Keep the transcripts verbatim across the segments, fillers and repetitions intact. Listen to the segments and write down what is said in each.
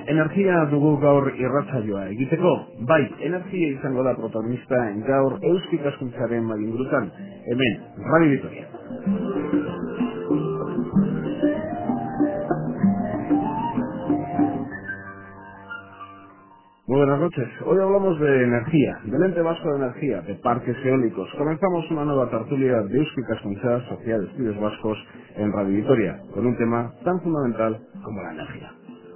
Energia dugu gaur irratsaioa egiteko, bai, energia izango da protagonista gaur eusko ikaskuntzaren malingurutan, hemen, Radio Vitoria. Muy buenas noches. Hoy hablamos de energía, del ente vasco de energía, de parques eólicos. Comenzamos una nueva tertulia de Eusko Ikaskuntza, Sociedad de Estudios Vascos, en Radio Vitoria, con un tema tan fundamental como la energía.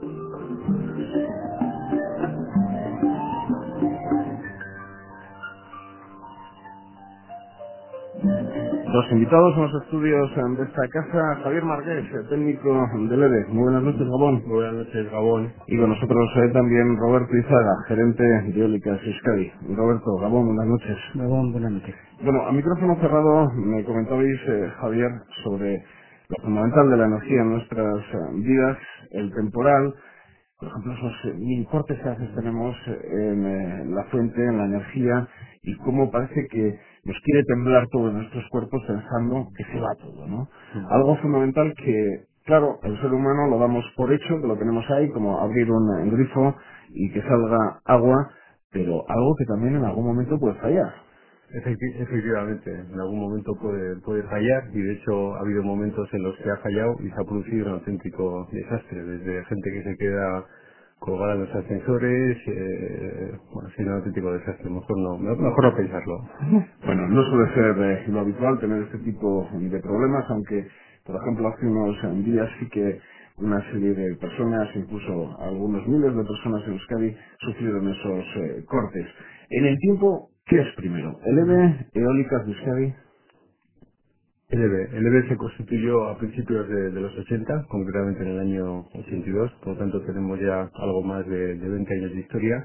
Los invitados en los estudios de esta casa, Javier Marqués, técnico del E D E. Muy buenas noches, Gabón. Muy buenas noches, Gabón. Y con nosotros eh, también Roberto Izaga, gerente de Eólicas Euskadi. Roberto, Gabón, buenas noches. Gabón, buenas noches. Bueno, a micrófono cerrado me comentabais, eh, Javier, sobre lo fundamental de la energía en nuestras eh, vidas, el temporal, por ejemplo, esos eh, mil porcentajes que tenemos en eh, la fuente, en la energía, y cómo parece que nos quiere temblar todo en nuestros cuerpos pensando que se va todo, ¿no? Mm. Algo fundamental que, claro, el ser humano lo damos por hecho, que lo tenemos ahí, como abrir un eh, grifo y que salga agua, pero algo que también en algún momento puede fallar. Efecti- efectivamente, en algún momento puede, puede fallar y de hecho ha habido momentos en los que ha fallado y se ha producido un auténtico desastre, desde gente que se queda colgada en los ascensores, eh, bueno, sí, un auténtico desastre, mejor no, mejor no pensarlo. Bueno, no suele ser eh, lo habitual tener este tipo de problemas, aunque, por ejemplo, hace unos eh, días sí que una serie de personas, incluso algunos miles de personas en Euskadi, sufrieron esos eh, cortes. En el tiempo, ¿qué es primero? ¿El E B E, Eólicas de Euskadi? El E B, el E B se constituyó a principios de, de los ochenta, concretamente en el año ochenta y dos, por lo tanto tenemos ya algo más de, de veinte años de historia.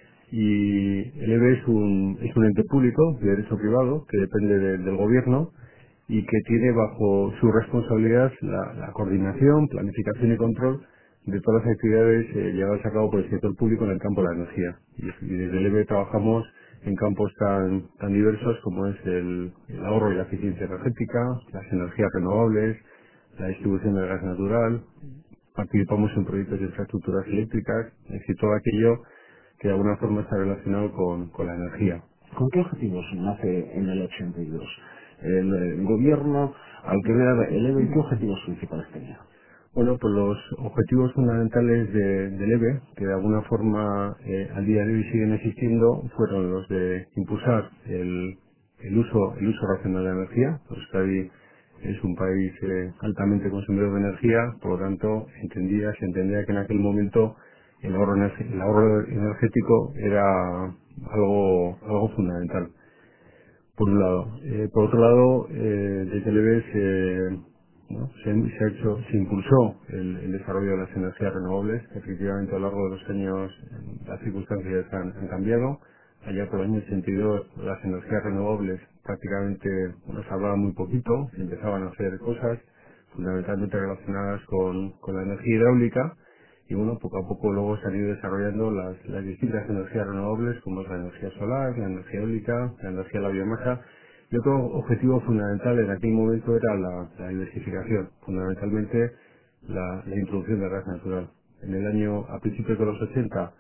Y el E B es un, es un ente público de derecho privado que depende de- del gobierno y que tiene bajo su responsabilidad la, la coordinación, planificación y control de todas las actividades eh, llevadas a cabo por el sector público en el campo de la energía. Y, y desde el E B trabajamos en campos tan, tan diversos como es el, el ahorro y la eficiencia energética, las energías renovables, la distribución del gas natural, participamos en proyectos de infraestructuras eléctricas, es decir, todo aquello que de alguna forma está relacionado con, con la energía. ¿Con qué objetivos nace en el ochenta y dos? El, eh, gobierno, al crear el E B E, ¿qué objetivos principales tenía? Bueno, pues los objetivos fundamentales de- del E B E, que de alguna forma eh, al día de hoy siguen existiendo, fueron los de impulsar el, el uso el uso racional de la energía. Euskadi es un país eh, altamente consumidor de energía, por lo tanto entendía, se entendía que en aquel momento el ahorro, energe- el ahorro energético era algo, algo fundamental por un lado. Eh, por otro lado, eh, desde el E B E se, bueno, se, se ha hecho, se impulsó el, el desarrollo de las energías renovables. Efectivamente, a lo largo de los años eh, las circunstancias han, han cambiado. Allá por el año ochenta y dos las energías renovables prácticamente bueno, se hablaba muy poquito, se empezaban a hacer cosas fundamentalmente relacionadas con, con la energía hidráulica y bueno, poco a poco luego se han ido desarrollando las, las distintas energías renovables, como es la energía solar, la energía eólica, la energía de la biomasa. Y otro objetivo fundamental en aquel momento era la, la diversificación, fundamentalmente la, la introducción del gas natural. En el año, a principios de los ochenta,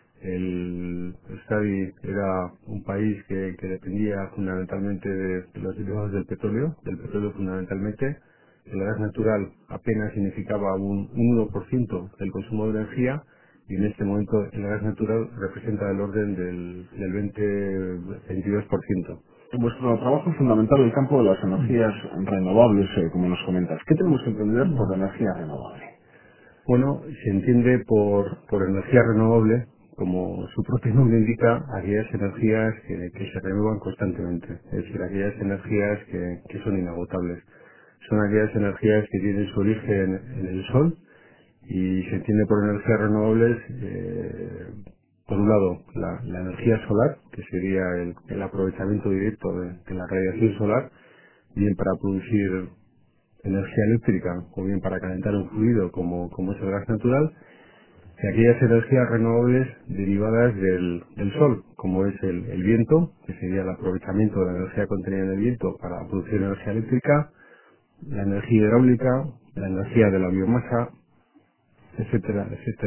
el Euskadi era un país que, que dependía fundamentalmente de, de los derivados del petróleo, del petróleo fundamentalmente. El gas natural apenas significaba un, un uno por ciento del consumo de energía y en este momento el gas natural representa el orden del, del veinte veintidós por ciento. Vuestro trabajo es fundamental en el campo de las energías renovables, eh, como nos comentas. ¿Qué tenemos que entender por energía renovable? Bueno, se entiende por, por energía renovable, como su propio nombre indica, aquellas energías que, que se renuevan constantemente, es decir, aquellas energías que, que son inagotables. Son aquellas energías que tienen su origen en el sol y se entiende por energías renovables, eh, por un lado, la, la energía solar, que sería el, el aprovechamiento directo de, de la radiación solar, bien para producir energía eléctrica o bien para calentar un fluido como, como es el gas natural, y aquellas energías renovables derivadas del, del sol, como es el, el viento, que sería el aprovechamiento de la energía contenida en el viento para producir energía eléctrica, la energía hidráulica, la energía de la biomasa, etcétera, etcétera.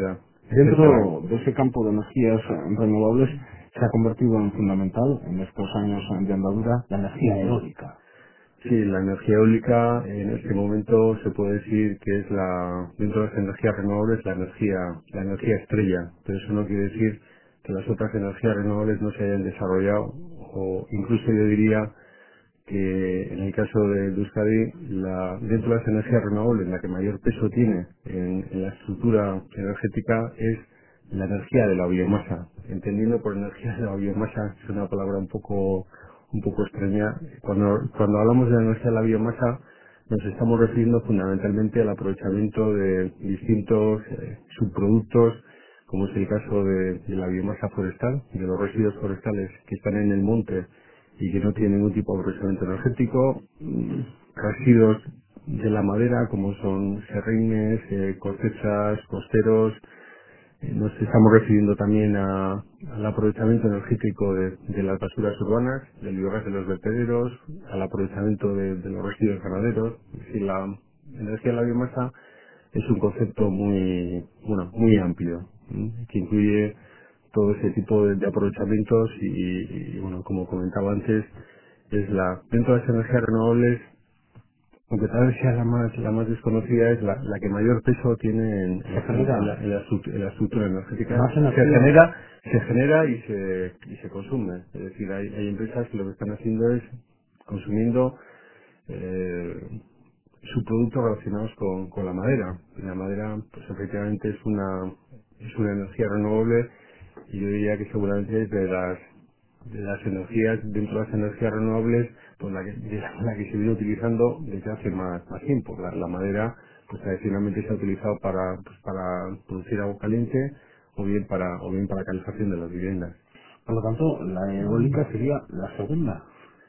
etcétera. Dentro de ese campo de energías eh, renovables se ha convertido en fundamental en estos años eh, de andadura la energía eólica. Sí, la energía eólica en este momento se puede decir que es la, dentro de las energías renovables, la energía, la energía estrella. Pero eso no quiere decir que las otras energías renovables no se hayan desarrollado, o incluso yo diría que en el caso de, de Euskadi, la, dentro de las energías renovables, la que mayor peso tiene en, en la estructura energética es la energía de la biomasa. Entendiendo por energía de la biomasa, es una palabra un poco, un poco extraña. Cuando, cuando hablamos de la energía de la biomasa, nos estamos refiriendo fundamentalmente al aprovechamiento de distintos eh, subproductos, como es el caso de, de la biomasa forestal, de los residuos forestales que están en el monte y que no tienen ningún tipo de aprovechamiento energético, mm, residuos de la madera como son serrines, eh, cortezas, costeros. Eh, nos estamos refiriendo también a- al aprovechamiento energético de, de las basuras urbanas, del biogás de los vertederos, al aprovechamiento de, de los residuos ganaderos. Es decir, la energía de la biomasa es un concepto muy, bueno, muy amplio, ¿m? Que incluye todo ese tipo de, de aprovechamientos y, y, bueno, como comentaba antes, es la, dentro de las energías renovables, aunque tal vez sea la más, la más desconocida, es la, la que mayor peso tiene en, en, Se genera en la, en la estru- en la estructura energética. más Se energía. genera, se genera y se, y se consume. Es decir, hay, hay empresas que lo que están haciendo es consumiendo eh, subproductos relacionados con, con la madera. Y la madera, pues efectivamente es una, es una energía renovable y yo diría que seguramente es de las, de las energías, dentro de las energías renovables, pues la que, de la, la que se viene utilizando desde hace más, más tiempo. La, la madera, pues tradicionalmente se ha utilizado para, pues para producir agua caliente o bien para, o bien para calefacción de las viviendas. Por lo tanto, la eólica sería la segunda.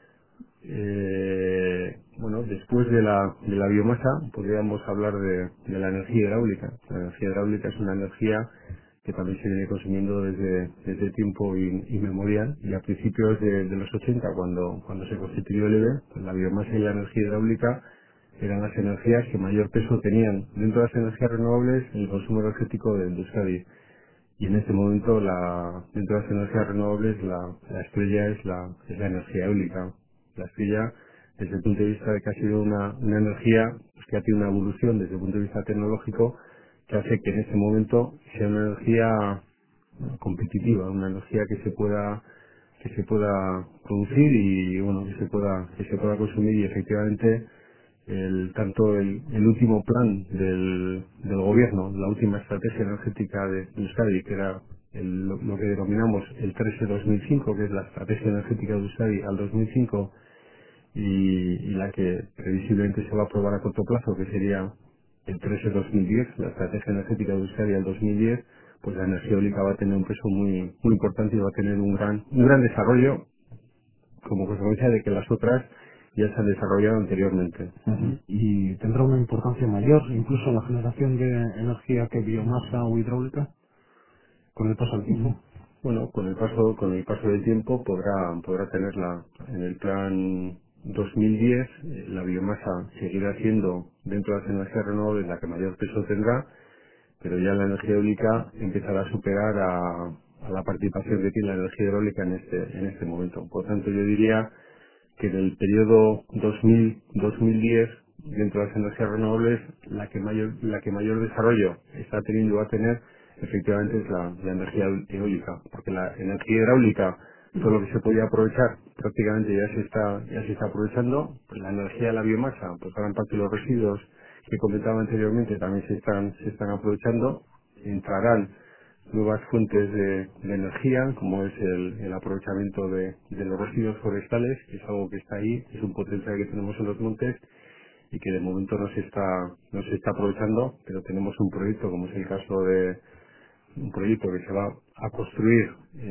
Eh, bueno, después de la, de la biomasa podríamos hablar de, de la energía hidráulica. La energía hidráulica es una energía que también se viene consumiendo desde, desde tiempo in- inmemorial y a principios de, de los ochenta, cuando, cuando se constituyó el E B E, pues la biomasa y la energía hidráulica eran las energías que mayor peso tenían dentro de las energías renovables en el consumo energético de, de Euskadi. Y en este momento, la, dentro de las energías renovables, la, la estrella es la, es la energía eólica. La estrella, desde el punto de vista de que ha sido una, una energía pues, que ha tenido una evolución desde el punto de vista tecnológico, que hace que en este momento sea una energía bueno, competitiva, una energía que se pueda que se pueda producir y bueno que se pueda que se pueda consumir y efectivamente el, tanto el, el último plan del, del gobierno, la última estrategia energética de de Euskadi, que era el- lo, lo que denominamos el trece dos mil cinco, que es la estrategia energética de Euskadi al dos mil cinco, y, y la que previsiblemente se va a aprobar a corto plazo, que sería el trece dos mil diez, la estrategia energética de Euskadi al dos mil diez, pues la energía eólica va a tener un peso muy, muy importante y va a tener un gran, un gran desarrollo como consecuencia de que las otras ya se han desarrollado anteriormente. Ujú. Y tendrá una importancia mayor incluso en la generación de energía que biomasa o hidráulica con el paso del tiempo. Bueno, con el paso, con el paso del tiempo podrá, podrá tenerla. En el plan dos mil diez, eh, la biomasa seguirá siendo dentro de las energías renovables la que mayor peso tendrá, pero ya la energía eólica empezará a superar a, a la participación que tiene la energía hidráulica en este, en este momento. Por tanto, yo diría que en el periodo dos mil dos mil diez, dentro de las energías renovables, la que mayor la que mayor desarrollo está teniendo y va a tener efectivamente es la, la energía eólica, porque la energía hidráulica, todo lo que se podía aprovechar prácticamente ya se está ya se está aprovechando. Pues la energía de la biomasa, pues gran parte de los residuos que comentaba anteriormente también se están se están aprovechando. Entrarán nuevas fuentes de, de energía, como es el, el aprovechamiento de, de los residuos forestales, que es algo que está ahí, es un potencial que tenemos en los montes y que de momento no se está, no se está aprovechando, pero tenemos un proyecto, como es el caso de un proyecto que se va a construir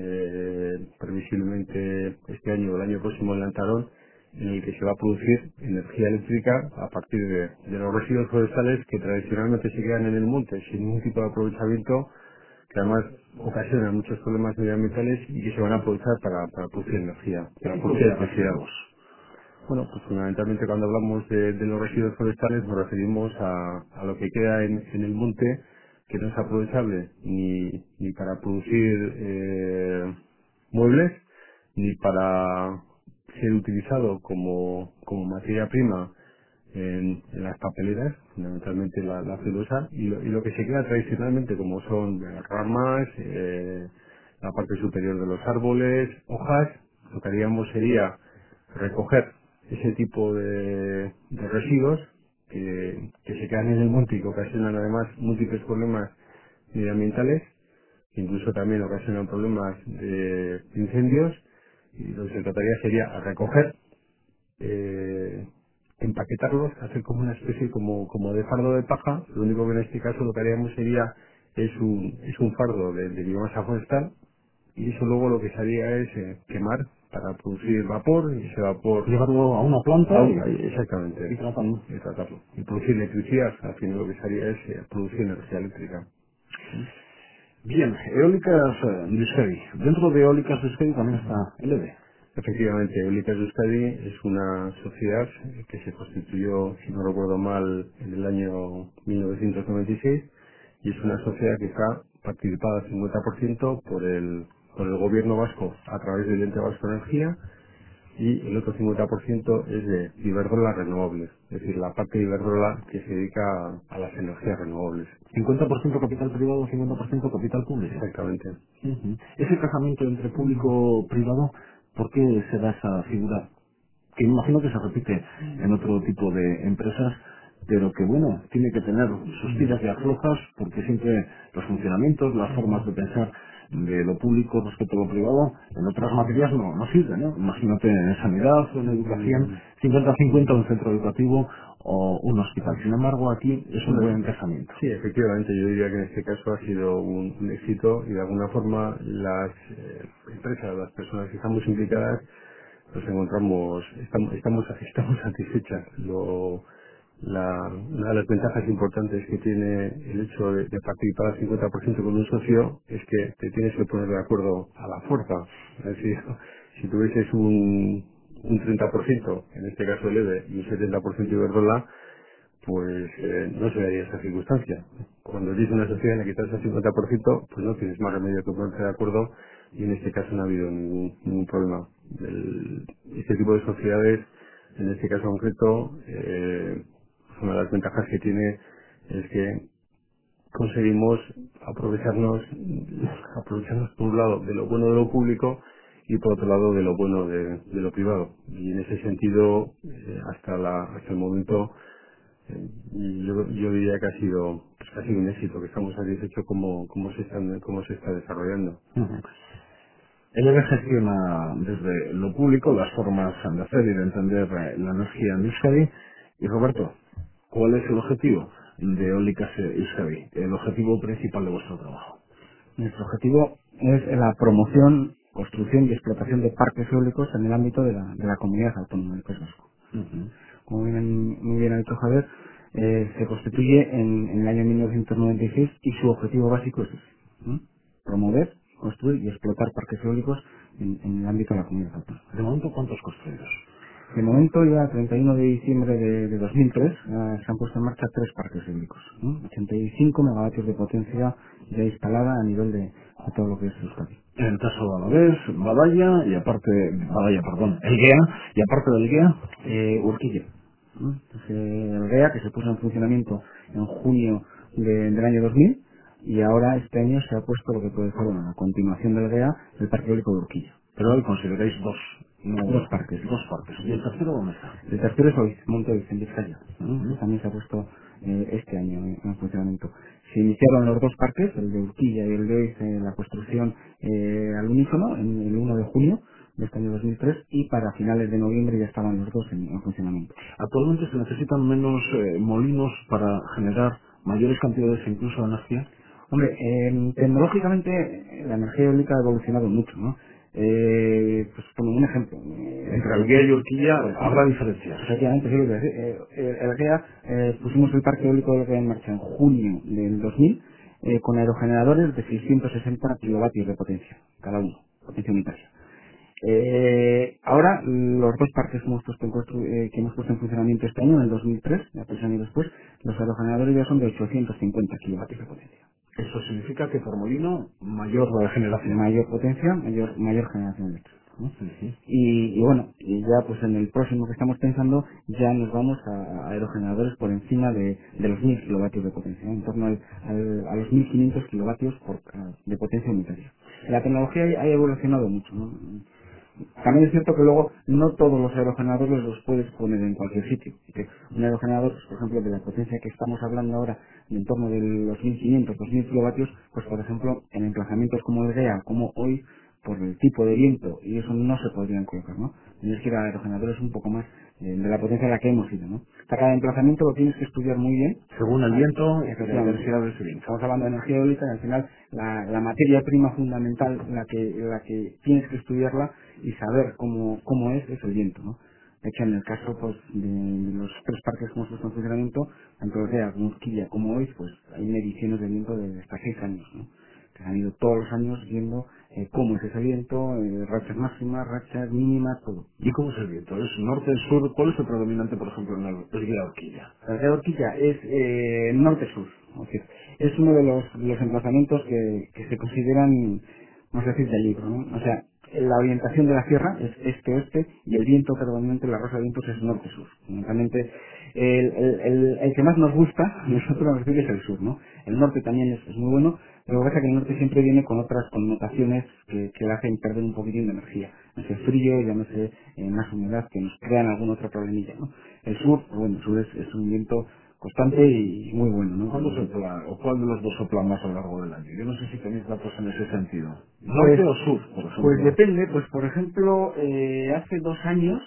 eh, previsiblemente este año o el año próximo en Lantarón, en el que se va a producir energía eléctrica a partir de, de los residuos forestales que tradicionalmente se quedan en el monte sin ningún tipo de aprovechamiento, que además ocasionan muchos problemas medioambientales y que se van a aprovechar para, para producir energía, ¿Qué para tipo producir de electricidad. residuos? Bueno, pues fundamentalmente cuando hablamos de, de los residuos forestales nos referimos a, a lo que queda en, en el monte que no es aprovechable ni, ni para producir eh, muebles, ni para ser utilizado como, como materia prima en, en las papeleras, fundamentalmente la, la celulosa, y lo, y lo que se queda tradicionalmente, como son eh, ramas, eh, la parte superior de los árboles, hojas, lo que haríamos sería recoger ese tipo de, de residuos que, que se quedan en el monte y que ocasionan además múltiples problemas medioambientales, que incluso también ocasionan problemas de incendios, y lo que se trataría sería recoger, eh, empaquetarlos, hacer como una especie como, como de fardo de paja. Lo único que en este caso lo que haríamos sería es un, es un fardo de, de biomasa forestal, y eso luego lo que se haría es eh, quemar para producir vapor, y ese vapor Llevarlo a una planta a un- y, a- exactamente y tratarlo. y tratarlo y producir electricidad. Al final lo que se haría es eh, producir energía eléctrica. Bien, eólicas eh, de Euskadi. Dentro de eólicas de Euskadi también está el E B. Efectivamente, Eólicas de Euskadi es una sociedad que se constituyó, si no recuerdo mal, en el año mil novecientos noventa y seis, y es una sociedad que está participada al cincuenta por ciento por el, por el gobierno vasco a través del ente vasco de energía, y el otro cincuenta por ciento es de Iberdrola Renovables, es decir, la parte de Iberdrola que se dedica a, a las energías renovables. cincuenta por ciento capital privado, cincuenta por ciento capital público. Exactamente. Ujú. Ese casamiento entre público-privado, ¿por qué se da esa figura? Que imagino que se repite en otro tipo de empresas, pero que bueno, tiene que tener sus tiras y aflojas, porque siempre los funcionamientos, las formas de pensar de lo público respecto a lo privado, en otras materias no, no sirven, ¿no? Imagínate en sanidad o en educación, cincuenta cincuenta un centro educativo o un hospital. Sin embargo, aquí es un Bueno, buen casamiento. sí, efectivamente, yo diría que en este caso ha sido un, un éxito, y de alguna forma las eh, empresas, las personas que estamos implicadas, nos encontramos, estamos, estamos, estamos satisfechas. Lo, la, una de las ventajas importantes que tiene el hecho de, de participar al cincuenta por ciento con un socio es que te tienes que poner de acuerdo a la fuerza. Es decir, si tuvieses un, un treinta por ciento, en este caso el E B E, y un setenta por ciento Iberdrola, pues eh, no se daría esa circunstancia. Cuando tienes una sociedad en la que estás al cincuenta por ciento, pues no tienes más remedio que ponerte de acuerdo, y en este caso no ha habido ningún, ningún problema. El- este tipo de sociedades, en este caso concreto, eh, una de las ventajas que tiene es que conseguimos aprovecharnos, aprovecharnos por un lado de lo bueno de lo público, y por otro lado de lo bueno de, de lo privado. Y en ese sentido, eh, hasta, la, hasta el momento, y yo, yo diría que ha sido, pues, que ha sido un éxito, que estamos satisfechos cómo, cómo se están, cómo se está desarrollando. Ujú. El E B gestiona desde lo público las formas de hacer y de entender eh, la energía en Euskadi. Y Roberto, ¿cuál es el objetivo de Eólicas Euskadi? El objetivo principal de vuestro trabajo. Nuestro objetivo es la promoción, construcción y explotación de parques eólicos en el ámbito de la, de la comunidad autónoma del País Vasco. Ujú. Como bien, muy bien ha dicho Javier, eh, se constituye en, en el año mil novecientos noventa y seis, y su objetivo básico es ese, ¿no? Promover, construir y explotar parques eólicos en, en el ámbito de la comunidad autónoma. De momento, ¿cuántos construidos? De momento, ya el treinta y uno de diciembre de, de dos mil tres, eh, se han puesto en marcha tres parques eólicos, ¿no? ochenta y cinco megavatios de potencia ya instalada a nivel de, de todo lo que es Euskadi. En el caso de Alavés, Badalla y aparte, Badalla, perdón, Elguea, y aparte del Elguea, Eh, Urquilla, ¿no? Entonces, eh, el GEA, que se puso en funcionamiento en junio de- del año dos mil, y ahora este año se ha puesto lo que puede ser, bueno, la continuación del GEA, el Parque Eólico de Urquilla. pero hoy consideráis dos, no Dos parques. dos partes. ¿Y el tercero dónde está? El tercero es hoy, Monte Oiz, en Vizcaya, ¿no? Ujú. También se ha puesto eh, este año en, en funcionamiento. Se iniciaron los dos parques, el de Urquilla y el de Oiz, eh, la construcción eh, al unísono en el uno de junio de este año dos mil tres, y para finales de noviembre ya estaban los dos en, en funcionamiento. Actualmente se necesitan menos eh, molinos para generar mayores cantidades incluso de energía. Hombre, eh, tecnológicamente eh, la energía eólica ha evolucionado mucho, ¿no? Eh, pues pongo un ejemplo. eh, Entre Elguea y Urquilla habrá diferencias. Efectivamente, sí, lo que decir. Eh, eh, el GEA, eh, pusimos el parque eólico del GEA en marcha en junio del dos mil, eh, con aerogeneradores de seiscientos sesenta kilovatios de potencia, cada uno, potencia unitaria. Eh, Ahora, los dos parques que hemos puesto en, constru- eh, que hemos puesto en funcionamiento este año, en el dos mil tres, ya tres años después, los aerogeneradores ya son de ochocientos cincuenta kilovatios de potencia. Eso significa que por molino mayor generación. Mayor potencia, mayor, mayor generación eléctrica, ¿no? Ujú. Y, y bueno, y ya pues en el próximo que estamos pensando, ya nos vamos a, a aerogeneradores por encima de, de los mil kilovatios de potencia, ¿no? En torno al, al- a los mil quinientos kilovatios por, ca- de potencia unitaria. La tecnología ha evolucionado mucho, ¿no? También es cierto que luego no todos los aerogeneradores los puedes poner en cualquier sitio. Que un aerogenerador, pues, por ejemplo, de la potencia que estamos hablando ahora, en torno de los mil quinientos, dos mil kilovatios, pues por ejemplo, en emplazamientos como el GEA, como hoy, por el tipo de viento, y eso no se podrían colocar, ¿no? Tienes que ir a aerogeneradores un poco más eh, de la potencia a la que hemos ido, ¿no? Para cada emplazamiento lo tienes que estudiar muy bien. Según el Ah, viento y la efectivamente. intensidad de ese viento. Estamos hablando de energía eólica y al final la, la materia prima fundamental, la que, la que tienes que estudiarla y saber cómo, cómo es, es el viento, ¿no? De hecho, en el caso pues, de los tres parques que hemos puesto en funcionamiento, tanto Ortega como Urquilla como hoy, pues hay mediciones de viento de hasta seis años, ¿no? Que han ido todos los años viendo eh, cómo es ese viento, eh, rachas máximas, rachas mínimas, todo. ¿Y cómo es el viento? ¿Es norte, sur? ¿Cuál es el predominante, por ejemplo, en la el de Horquilla? La de Horquilla es eh, norte-sur, es decir, es uno de los, de los emplazamientos que, que se consideran, vamos a decir, del libro, ¿no? O sea, la orientación de la sierra es este-oeste y el viento predominante, la rosa de vientos es norte-sur. Fundamentalmente, el, el, el, el que más nos gusta, a nosotros nos decir, es el sur, ¿no? El norte también es, es muy bueno, pero lo que pasa es que el norte siempre viene con otras connotaciones que, que le hacen perder un poquitín de energía. No sé, frío, ya no sé, eh, más humedad, que nos crean algún otro problemilla, ¿no? El sur, pues bueno, el sur es, es un viento constante y muy bueno, ¿no? ¿Cuándo sopla, o cuál de los dos sopla más a lo largo del año? Yo no sé si tenéis datos en ese sentido. Pues, ¿Norte o sur, por pues ejemplo? depende, pues por ejemplo, eh, hace dos años,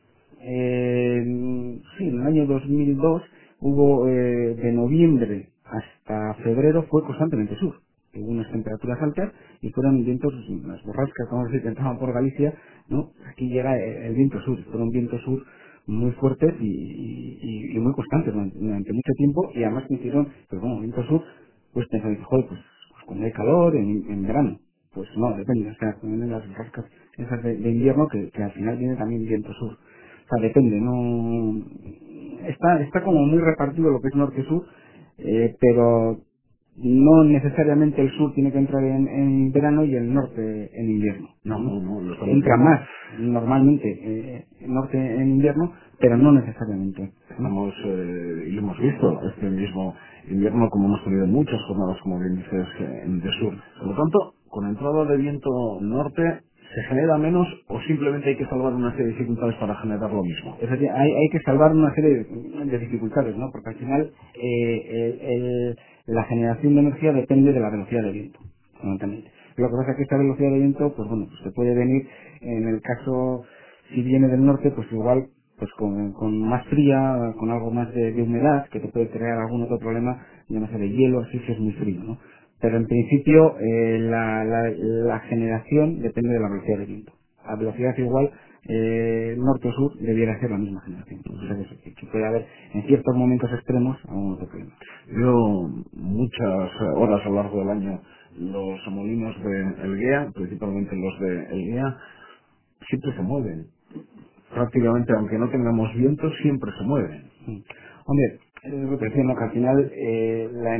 eh, sí, en el año dos mil dos, hubo eh, de noviembre hasta febrero fue constantemente sur. Hubo unas temperaturas altas y fueron vientos, las borrascas, como se entraban por Galicia, ¿no? Aquí llega el, el viento sur, fueron vientos sur muy fuertes y, y, y muy constantes durante, durante mucho tiempo y además coincidieron, pues bueno, viento sur, pues pensaba, joder, pues, pues cuando hay calor, en, en verano. Pues no, depende, o sea, cuando vienen las borrascas esas de, de invierno que, que al final viene también viento sur. O sea, depende, no está está como muy repartido lo que es norte-sur, eh, pero no necesariamente el sur tiene que entrar en, en verano y el norte en invierno. No, ¿no? no, no, lo estamos Entra viendo. más normalmente eh, el norte en invierno, pero no necesariamente. ¿no? Estamos, eh, y lo hemos visto este mismo invierno, como hemos tenido muchas jornadas, como bien dices, eh, de sur. Por lo tanto, con entrada de viento norte, ¿se genera menos o simplemente hay que salvar una serie de dificultades para generar lo mismo? Efecti- hay, hay que salvar una serie de, de dificultades, ¿no? Porque al final eh, el- el- la generación de energía depende de la velocidad del viento, fundamentalmente. Lo que pasa es que esta velocidad de viento, pues bueno, pues te puede venir, en el caso, si viene del norte, pues igual, pues con, con más fría, con algo más de, de humedad, que te puede crear algún otro problema, ya no sé, de hielo, así que es muy frío, ¿no? Pero en principio, eh, la, la, la generación depende de la velocidad del viento. A velocidad igual, eh, norte o sur debiera ser la misma generación. O sea que, que- que puede haber en ciertos momentos extremos algún otro problema. Yo muchas eh, horas a lo largo del año los molinos de Elguea, principalmente los de Elguea, siempre se mueven. Prácticamente, aunque no tengamos viento, siempre se mueven. Sí. Hombre, es lo que decía, ¿no? Que al final eh, la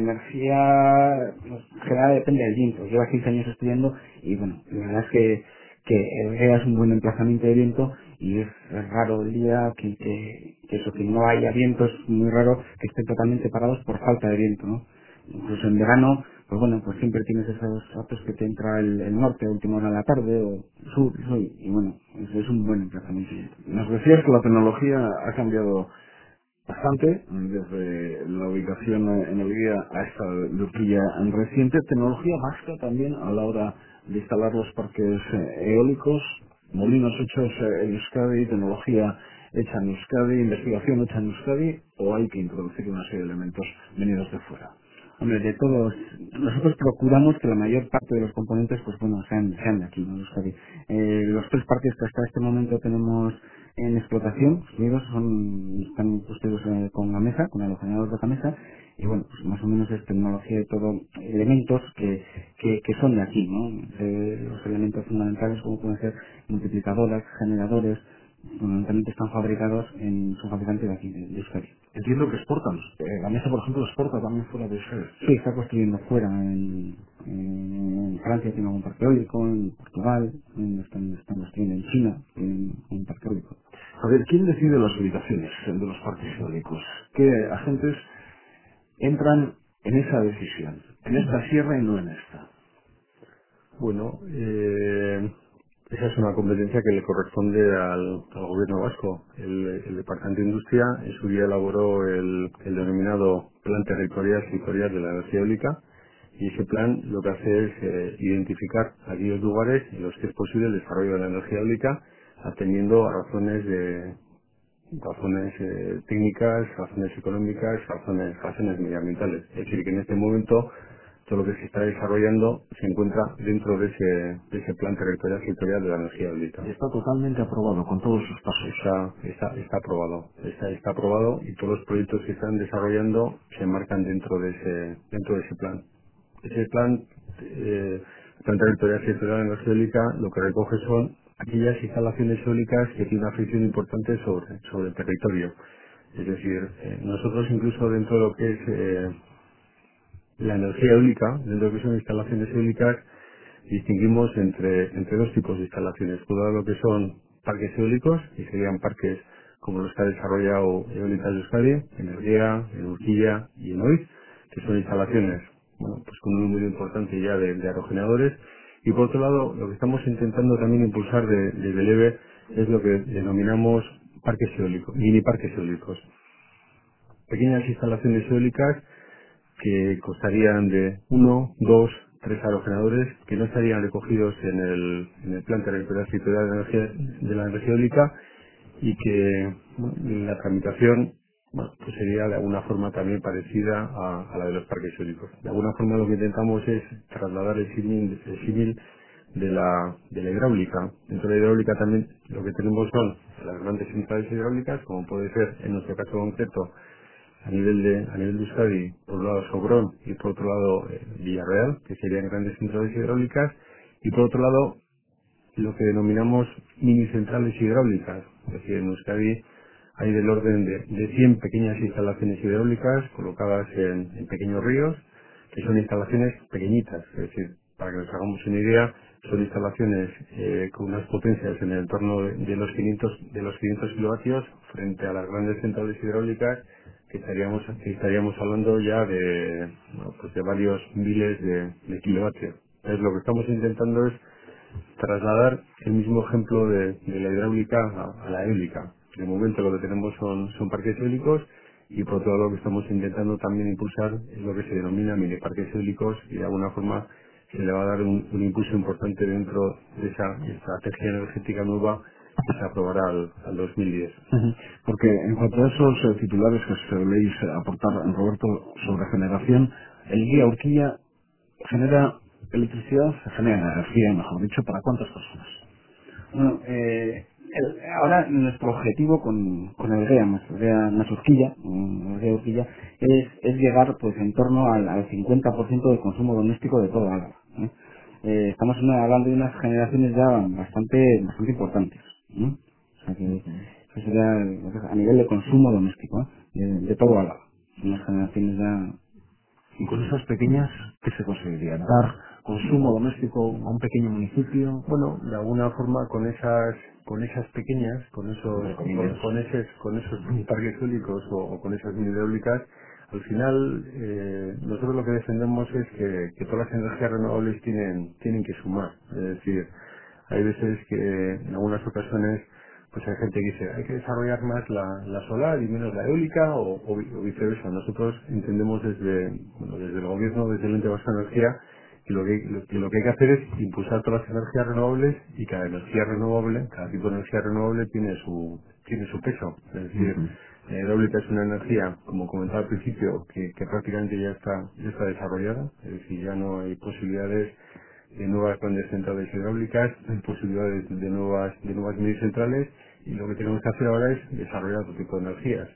energía pues, general depende del viento. Lleva quince años estudiando y bueno, la verdad es que, que el GEA es un buen emplazamiento de viento y es, es raro el día que, que, que eso, que no haya viento, es muy raro que estén totalmente parados por falta de viento, ¿no? Incluso en verano, pues bueno, pues siempre tienes esos datos que te entra el, el norte a última hora de la tarde o sur, sur y bueno, eso es un buen emplazamiento de viento. Nos decías que la tecnología ha cambiado bastante desde la ubicación en el guía a esta de Urquilla en reciente. Tecnología básica también a la hora de instalar los parques eh, eólicos, molinos hechos eh, en Euskadi, tecnología hecha en Euskadi, investigación hecha en Euskadi, o hay que introducir una serie de elementos venidos de fuera. Hombre, de todos, nosotros procuramos que la mayor parte de los componentes, pues bueno, sean, sean de aquí, ¿no? De Euskadi. Eh, los tres parques que hasta este momento tenemos en explotación, unidos son, están ustedes eh, con la mesa, con el almacenador de la mesa, y bueno, pues más o menos es tecnología y todo, elementos que, que, que son de aquí, ¿no? Eh, los elementos fundamentales como pueden ser multiplicadoras, generadores, fundamentalmente están fabricados en, son fabricantes de aquí, de, de Euskadi. Entiendo que exportan. Eh, la mesa, por ejemplo, exporta también fuera de Euskadi. Sí, está construyendo fuera, en, en Francia tiene algún parque eólico, en Portugal, en, están, están construyendo en China, en un parque eólico. A ver, ¿quién decide las ubicaciones de los parques eólicos? ¿Qué agentes entran en esa decisión? En esta sierra y no en esta. Bueno, eh, esa es una competencia que le corresponde al, al gobierno vasco. El, el Departamento de Industria en su día elaboró el, el denominado Plan Territorial Sectorial de la Energía Eólica, y ese plan lo que hace es eh, identificar aquellos lugares en los que es posible el desarrollo de la energía eólica, atendiendo a razones de razones eh, técnicas, razones económicas, razones, razones medioambientales. Es decir, que en este momento todo lo que se está desarrollando se encuentra dentro de ese, de ese plan territorial sectorial de la energía eólica. Está totalmente aprobado con todos sus pasos. Está, está, está aprobado, está, está aprobado, y todos los proyectos que están desarrollando se marcan dentro de ese, dentro de ese plan. Ese plan, eh, plan territorial sectorial de la energía eólica, lo que recoge son aquellas instalaciones eólicas que tienen una fricción importante sobre, sobre el territorio. Es decir, eh, nosotros incluso dentro de lo que es eh, la energía eólica, dentro de lo que son instalaciones eólicas, distinguimos entre, entre dos tipos de instalaciones. Por un lado, lo que son parques eólicos, que serían parques como los que ha desarrollado Eólicas de Euskadi, en Elguea, en Urquilla y en Oiz, que son instalaciones, bueno, pues con un número importante ya de, de aerogeneradores. Y por otro lado, lo que estamos intentando también impulsar de- desde el E B E es lo que denominamos parques eólicos, mini parques eólicos. Pequeñas instalaciones eólicas que costarían de uno, dos, tres aerogeneradores, que no estarían recogidos en el, en el plan territorial sectorial de la energía, de la energía eólica, y que bueno, la tramitación, bueno, pues sería de alguna forma también parecida a, a la de los parques eólicos. De alguna forma lo que intentamos es trasladar el símil el símil de la, de la hidráulica. Dentro de la hidráulica también lo que tenemos son las grandes centrales hidráulicas, como puede ser en nuestro caso concreto a nivel de a nivel de Euskadi, por un lado Sobrón y por otro lado eh, Villarreal, que serían grandes centrales hidráulicas, y por otro lado lo que denominamos mini centrales hidráulicas. Es decir, en Euskadi hay del orden de, de cien pequeñas instalaciones hidráulicas colocadas en, en pequeños ríos, que son instalaciones pequeñitas. Es decir, para que nos hagamos una idea, son instalaciones eh, con unas potencias en el entorno de, de los quinientos de los quinientos kilovatios, frente a las grandes centrales hidráulicas que estaríamos que estaríamos hablando ya de bueno, pues de varios miles de, de kilovatios. Entonces, lo que estamos intentando es trasladar el mismo ejemplo de, de la hidráulica a, a la eólica. De momento lo que tenemos son, son parques eólicos, y por otro lado lo que estamos intentando también impulsar es lo que se denomina mini parques eólicos, y de alguna forma se le va a dar un, un impulso importante dentro de esa estrategia energética nueva que se aprobará al, al dos mil diez. Ujú. Porque en cuanto a esos eh, titulares que soléis eh, aportar, Roberto, sobre generación, el guía Urquilla genera electricidad, se genera energía, mejor dicho, ¿para cuántas personas? Bueno, eh, el- ahora nuestro objetivo con, con el GEA, nuestro GEA Masurquilla, mm, el GEA Urquilla, es, es llegar pues en torno al, al cincuenta por ciento del consumo doméstico de toda Álava. ¿eh? Eh, estamos una- hablando de unas generaciones ya bastante bastante importantes. ¿eh? O sea que eso sería el- a nivel de consumo doméstico, ¿eh? de, de todo Álava. Unas generaciones ya... Y con esas pequeñas, ¿qué se conseguiría? Dar consumo doméstico a un pequeño municipio, Bueno, de alguna forma con esas con esas pequeñas, con esos entre con, comillas. con esos con esos mini parques eólicos, o, o con esas mini hidráulicas, al final eh, nosotros lo que defendemos es que, que todas las energías renovables tienen tienen que sumar. Es decir, hay veces que en algunas ocasiones pues hay gente que dice hay que desarrollar más la, la solar y menos la eólica, o, o vi- o viceversa. Nosotros entendemos desde bueno, desde el gobierno, desde el ente vasco de energía, que lo que, lo, que lo que hay que hacer es impulsar todas las energías renovables, y cada energía renovable, cada tipo de energía renovable tiene su tiene su peso. Es decir, Ujú. la hidráulica es una energía, como comentaba al principio, que, que prácticamente ya está ya está desarrollada. Es decir, ya no hay posibilidades de nuevas grandes centrales hidráulicas, hay posibilidades de nuevas de nuevas mini centrales, y lo que tenemos que hacer ahora es desarrollar otro tipo de energías.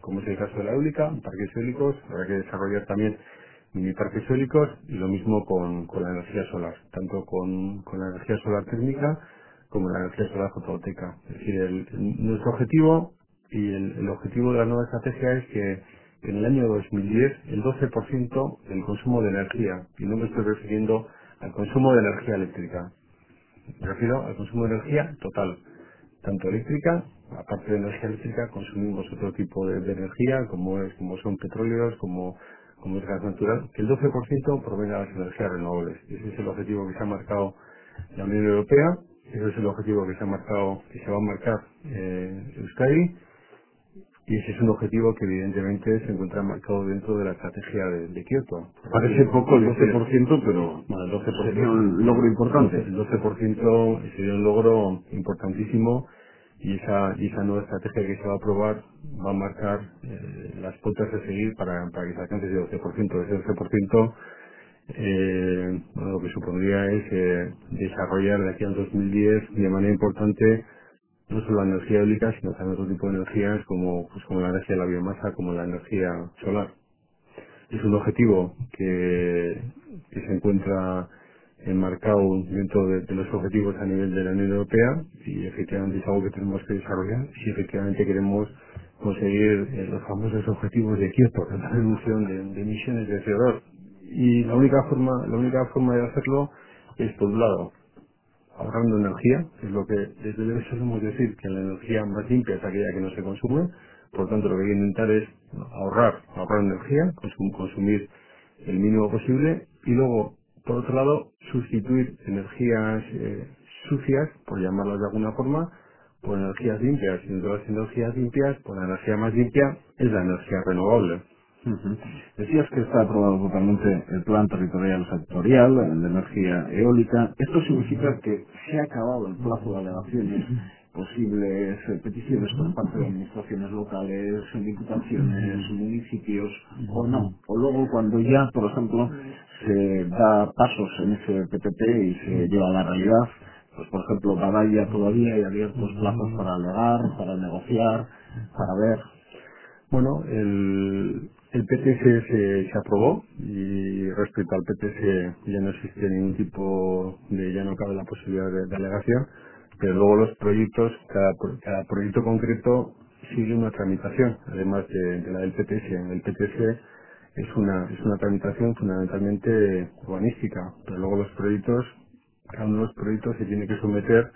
como es el caso de la eólica, parques eólicos, habrá que desarrollar también mini parques eólicos y lo mismo con, con la energía solar, tanto con, con la energía solar térmica como la energía solar fotovoltaica. Es decir, el- el- nuestro objetivo y el, el objetivo de la nueva estrategia es que en el año dos mil diez el doce por ciento del consumo de energía, y no me estoy refiriendo al consumo de energía eléctrica, me refiero al consumo de energía total, tanto eléctrica, aparte de energía eléctrica, consumimos otro tipo de, de energía, como es, como son petróleos, como, como es gas natural, que el doce por ciento provenga de las energías renovables. Ese es el objetivo que se ha marcado la Unión Europea, ese es el objetivo que se ha marcado, que se va a marcar eh, Euskadi, y ese es un objetivo que evidentemente se encuentra marcado dentro de la estrategia de, de Kioto. Parece poco el Es doce decir, por ciento, pero bueno, el doce por ciento, sería un logro importante. el doce por ciento sería un logro importantísimo, y esa, y esa nueva estrategia que se va a aprobar va a marcar eh, las pautas a seguir para, para que se alcance ese doce por ciento. Ese doce por ciento eh, bueno, lo que supondría es eh, desarrollar de aquí al dos mil diez de manera importante no solo la energía eólica, sino también otro tipo de energías como, pues, como la energía de la biomasa, como la energía solar. Es un objetivo que, que se encuentra enmarcado dentro de, de los objetivos a nivel de la Unión Europea, y efectivamente es algo que tenemos que desarrollar si efectivamente queremos conseguir eh, los famosos objetivos de Kioto, la reducción de, de emisiones de C O dos. Y la única forma, la única forma de hacerlo es, por un lado, ahorrando energía, que es lo que desde luego solemos decir, que la energía más limpia es aquella que no se consume. Por lo tanto, lo que hay que intentar es ahorrar, ahorrar energía, consum- consumir el mínimo posible, y luego, por otro lado, sustituir energías eh, sucias, por llamarlas de alguna forma, por energías limpias. Y entre las energías limpias, pues la energía más limpia es la energía renovable. Ujú. Decías que está aprobado totalmente el plan territorial sectorial de energía eólica. Esto significa que se ha acabado el plazo de alegaciones, posibles eh, peticiones por parte de administraciones locales, diputaciones, municipios, o no. O luego cuando ya, por ejemplo, se da pasos en ese P P T y se lleva a la realidad, pues por ejemplo, Badalla todavía hay abiertos plazos para alegar, para negociar, para ver. Bueno, el, el P T C se, se aprobó, y respecto al P T C ya no existe ningún tipo de, ya no cabe la posibilidad de, de alegación, pero luego los proyectos, cada, pro- cada proyecto concreto sigue una tramitación, además de, de la del P T C. El P T C es una, es una tramitación fundamentalmente urbanística, pero luego los proyectos, cada uno de los proyectos se tiene que someter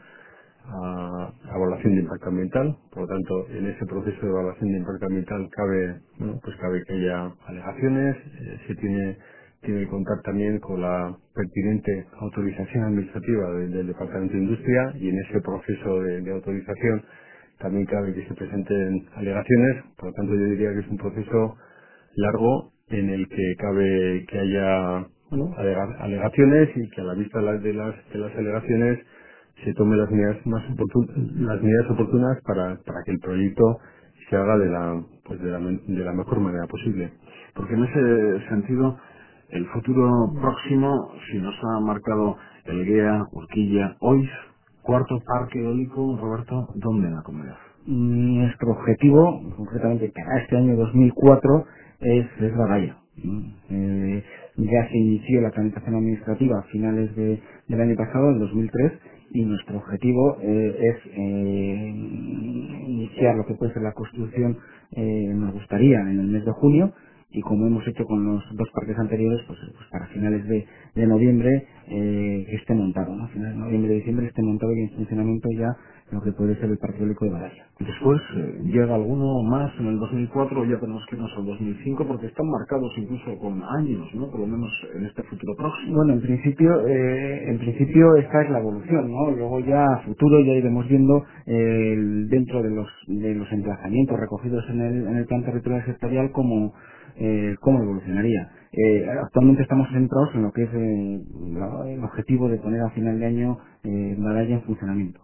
a a evaluación de impacto ambiental. Por lo tanto, en ese proceso de evaluación de impacto ambiental cabe, bueno, pues cabe que haya alegaciones, eh, se tiene, tiene que contar también con la pertinente autorización administrativa de- del Departamento de Industria, y en ese proceso de, de autorización también cabe que se presenten alegaciones. Por lo tanto, yo diría que es un proceso largo en el que cabe que haya, bueno, alega- alegaciones, y que a la vista de las, de las, de las alegaciones se tomen las medidas más oportun- las medidas oportunas para, para que el proyecto se haga de la, pues de la, men- de la mejor manera posible. Porque en ese sentido, el futuro próximo, si nos ha marcado el Guea, Urquilla, Oiz, cuarto parque eólico, Roberto, ¿dónde en la comunidad? Nuestro objetivo, concretamente para este año dos mil cuatro, es, es Badalla. ¿no? Eh, ya se inició la tramitación administrativa a finales de- del año pasado, en dos mil tres, y nuestro objetivo eh, es eh, iniciar lo que puede ser la construcción, eh, nos gustaría, en el mes de junio, y como hemos hecho con los dos parques anteriores, pues, pues para finales de, de noviembre eh, que esté montado, ¿no? A finales de noviembre, diciembre esté montado y en funcionamiento ya lo que puede ser el parque eólico de Badalla. Después, eh, llega alguno más en el dos mil cuatro, ya tenemos que irnos al dos mil cinco, porque están marcados incluso con años, ¿no? Por lo menos en este futuro próximo. Bueno, en principio, eh, en principio esta es la evolución, ¿no? Luego ya a futuro ya iremos viendo eh, el- dentro de los de los emplazamientos recogidos en el, en el plan territorial sectorial cómo eh, cómo evolucionaría. Eh, actualmente estamos centrados en lo que es eh, la- el objetivo de poner a final de año eh, Badalla en funcionamiento.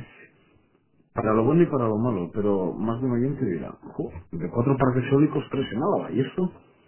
Para lo bueno y para lo malo, pero más de un oyente dirá, "Jo, de cuatro parques eólicos, tres en Álava, ¿y esto?"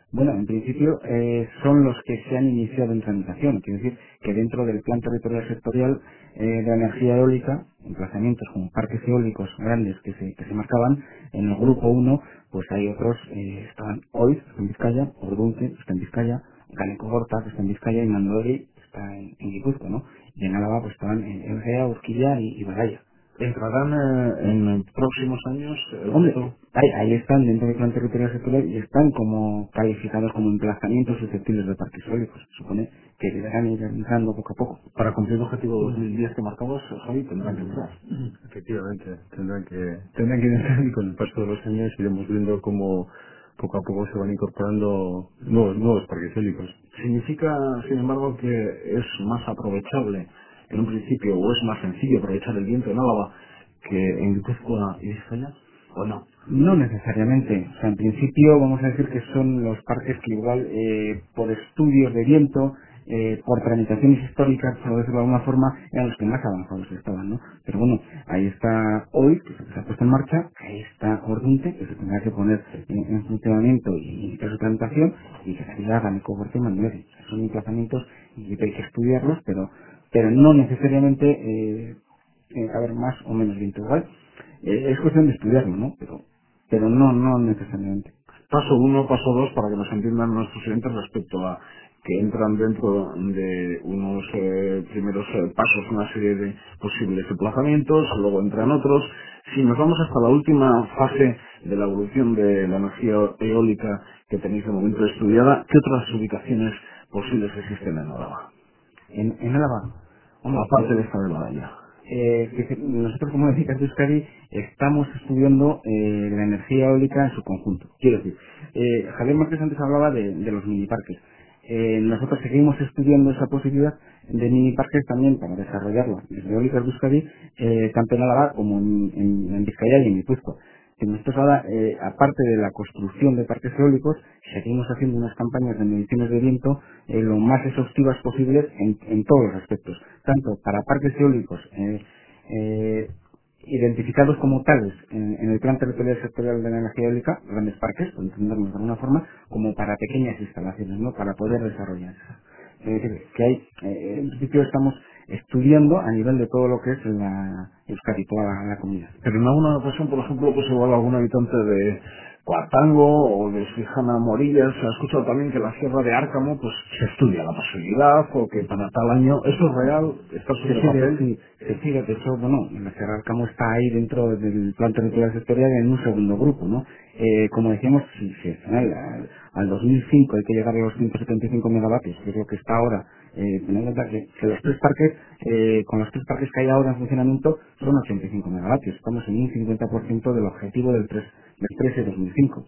Bueno, en principio eh, son los que se han iniciado en tramitación. Quiere decir que dentro del plan territorial sectorial eh, de la energía eólica, emplazamientos como parques eólicos grandes que se, que se marcaban, en el grupo uno, pues hay otros, eh, estaban hoy, está en Vizcaya, Ordunte, está en Vizcaya, Ganeco Gorta, que está en Vizcaya, y Mandori, está en, en Guipúzcoa, ¿no? Y en Álava, pues estaban en Egea, Urquilla y, y Baraya. ¿Entrarán eh, en próximos años el Hombre, resto? ahí, ahí están dentro del plan territorial sectorial y están como calificados como emplazamientos susceptibles de parques eólicos. Se supone que deberán ir entrando poco a poco. Para cumplir el objetivo dos mil diez que marcamos, Javi, tendrán que entrar. Efectivamente, tendrán que tendrán que intentar y con el paso de los años iremos viendo cómo poco a poco se van incorporando nuevos, nuevos parques eólicos. ¿Significa, sin embargo, que es más aprovechable en un principio o es más sencillo aprovechar el viento en Álava que en Guipúzcoa y Vizcaya? ¿O no? No necesariamente. O sea, en principio vamos a decir que son los parques que igual eh, por estudios de viento, eh, por tramitaciones históricas, por decirlo de alguna forma, eran los que más avanzados estaban, ¿no? Pero bueno, ahí está hoy, que se ha puesto en marcha, ahí está Ordunte, que se tendrá que poner en, en funcionamiento y iniciar su tramitación, y que se hagan el cohorte Manuel. Son emplazamientos y hay que estudiarlos, pero pero no necesariamente eh, eh, haber más o menos viento igual. Eh, es cuestión de estudiarlo, ¿no? Pero, pero no, no necesariamente. Paso uno, paso dos, para que nos entiendan nuestros oyentes respecto a que entran dentro de unos eh, primeros eh, pasos una serie de posibles emplazamientos, luego entran otros. Si nos vamos hasta la última fase de la evolución de la energía eólica que tenéis de momento estudiada, ¿qué otras ubicaciones posibles existen en Álava? En, en Álava, hombre, Aparte pues, de esta de Badalla. eh, que- que nosotros como Edificas de Euskadi estamos estudiando eh, la energía eólica en su conjunto. Quiero decir, eh, Javier Márquez antes hablaba de, de los miniparques. Eh, nosotros seguimos estudiando esa posibilidad de miniparques también para desarrollarla desde Eólicas de Euskadi, eh, tanto en Álava como en, en, en Vizcaya y en Guipúzcoa. Que nosotros ahora, eh, aparte de la construcción de parques eólicos, seguimos haciendo unas campañas de mediciones de viento eh, lo más exhaustivas posibles en, en todos los aspectos, tanto para parques eólicos eh, eh, identificados como tales en, en el plan territorial sectorial de la energía eólica, grandes parques, por entendernos de alguna forma, como para pequeñas instalaciones, ¿no? Para poder desarrollarse. Es decir, que hay, eh, en principio estamos estudiando a nivel de todo lo que es la Euskadi, toda la, la comunidad. Pero en alguna ocasión, por ejemplo, pues igual algún habitante de Coatango o de Sijana Morillas se ha escuchado también que en la Sierra de Árcamo pues se estudia la posibilidad o que para tal año, ¿eso es real? ¿Está Se sobre el sigue, papel? sí, se sigue, de hecho, bueno, la Sierra del Camo está ahí dentro del plan territorial sectorial en un segundo grupo, ¿no? Eh, como decíamos, si, si al final al, al dos mil cinco hay que llegar a los ciento setenta y cinco megavatios, que es lo que está ahora, eh, teniendo en cuenta que, que los tres parques, eh, con los tres parques que hay ahora en funcionamiento, son ochenta y cinco megavatios, estamos en un cincuenta por ciento del objetivo del tres del trece dos mil cinco.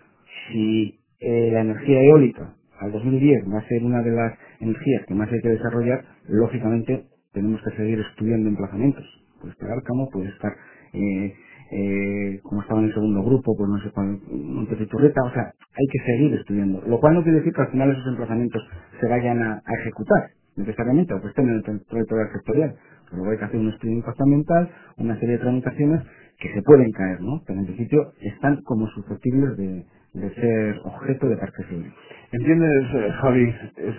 Si eh, la energía eólica al dos mil diez va a ser una de las energías que más hay que desarrollar, lógicamente tenemos que seguir estudiando emplazamientos. Puede estar Árcamo, puede estar, eh, eh, como estaba en el segundo grupo, pues no sé cuál, Montes de Turreta, o sea, hay que seguir estudiando. Lo cual no quiere decir que al final esos emplazamientos se vayan a, a ejecutar, necesariamente, o que estén en el territorio sectorial. Luego hay que hacer un estudio de impacto ambiental, una serie de tramitaciones que se pueden caer, ¿no? Pero en principio están como susceptibles de, de ser objeto de parques eólicos. ¿Entiendes, eh, Javi,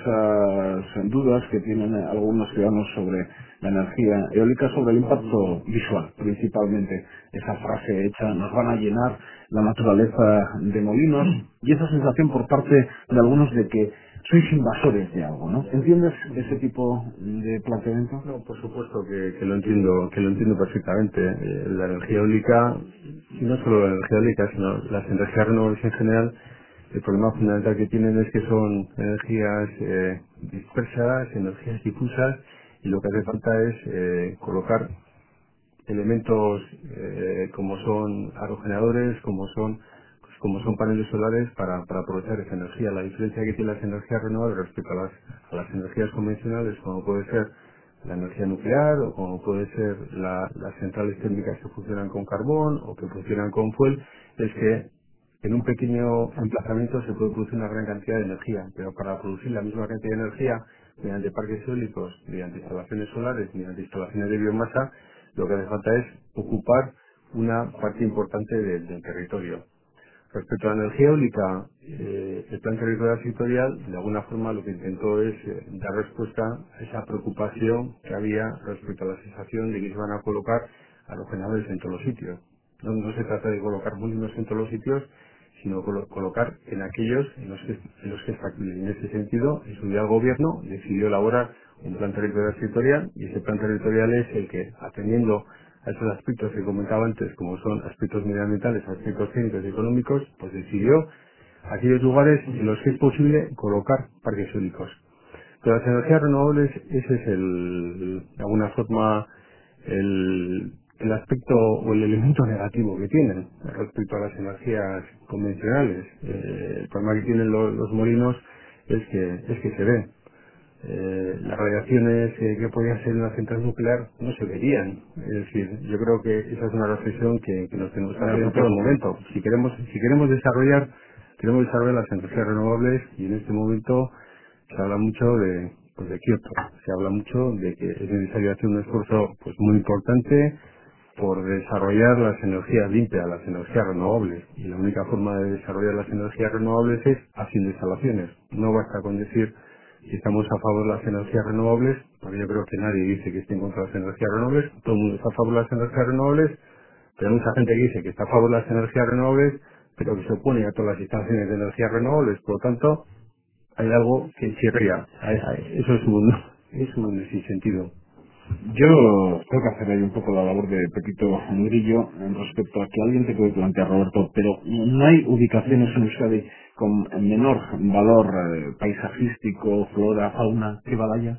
esas dudas que tienen eh, algunos ciudadanos sobre la energía eólica, sobre el impacto visual, principalmente? Esa frase hecha, nos van a llenar la naturaleza de molinos, y esa sensación por parte de algunos de que sois invasores de algo, ¿no? ¿Entiendes ese tipo de planteamiento? No, por supuesto que, que lo entiendo, que lo entiendo perfectamente. Eh, la energía eólica, y no solo la energía eólica, sino las energías renovables en general, el problema fundamental que tienen es que son energías eh, dispersas, energías difusas, y lo que hace falta es eh, colocar elementos eh, como son aerogeneradores, como son pues, como son paneles solares para, para aprovechar esa energía. La diferencia que tienen las energías renovables respecto a las, a las energías convencionales, como puede ser la energía nuclear o como puede ser la- las centrales térmicas que funcionan con carbón o que funcionan con fuel, es que en un pequeño emplazamiento se puede producir una gran cantidad de energía, pero para producir la misma cantidad de energía mediante parques eólicos, mediante instalaciones solares, mediante instalaciones de biomasa, lo que hace falta es ocupar una parte importante de- del territorio. Respecto a la energía eólica, eh, el plan territorial sectorial de alguna forma lo que intentó es eh, dar respuesta a esa preocupación que había respecto a la sensación de que se van a colocar a los generadores en todos los sitios. No, no se trata de colocar molinos en todos los sitios, sino colo- colocar en aquellos en los que, en los que es factible. En ese sentido, en su día el gobierno decidió elaborar un plan territorial sectorial y ese plan territorial es el que, atendiendo a esos aspectos que comentaba antes, como son aspectos medioambientales, aspectos técnicos y económicos, pues decidió aquellos lugares en los que es posible colocar parques eólicos. Pero las energías renovables, ese es el, de alguna forma, el, el aspecto o el elemento negativo que tienen respecto a las energías convencionales. Eh, el problema que tienen lo- los molinos es que, es que se ve. Eh, las radiaciones eh, que podían ser en una central nuclear no se verían. Es decir, yo creo que esa es una reflexión que, que nos tenemos que hacer en todo momento. Si queremos, si queremos desarrollar, queremos desarrollar las energías renovables y en este momento se habla mucho de, pues de Kioto. Se habla mucho de que es necesario hacer un esfuerzo pues muy importante por desarrollar las energías limpias, las energías renovables. Y la única forma de desarrollar las energías renovables es haciendo instalaciones. No basta con decir que estamos a favor de las energías renovables, porque yo creo que nadie dice que esté en contra de las energías renovables. Todo el mundo está a favor de las energías renovables, pero hay mucha gente que dice que está a favor de las energías renovables, pero que se opone a todas las instalaciones de energías renovables. Por lo tanto, hay algo que chirría. Hay- hay- Eso es un, es un sinsentido. Yo tengo que hacer ahí un poco la labor de Pepito Murillo en respecto a que alguien te puede plantear, Roberto, pero no hay ubicaciones en Euskadi con menor valor eh, paisajístico, flora, fauna que Badalla.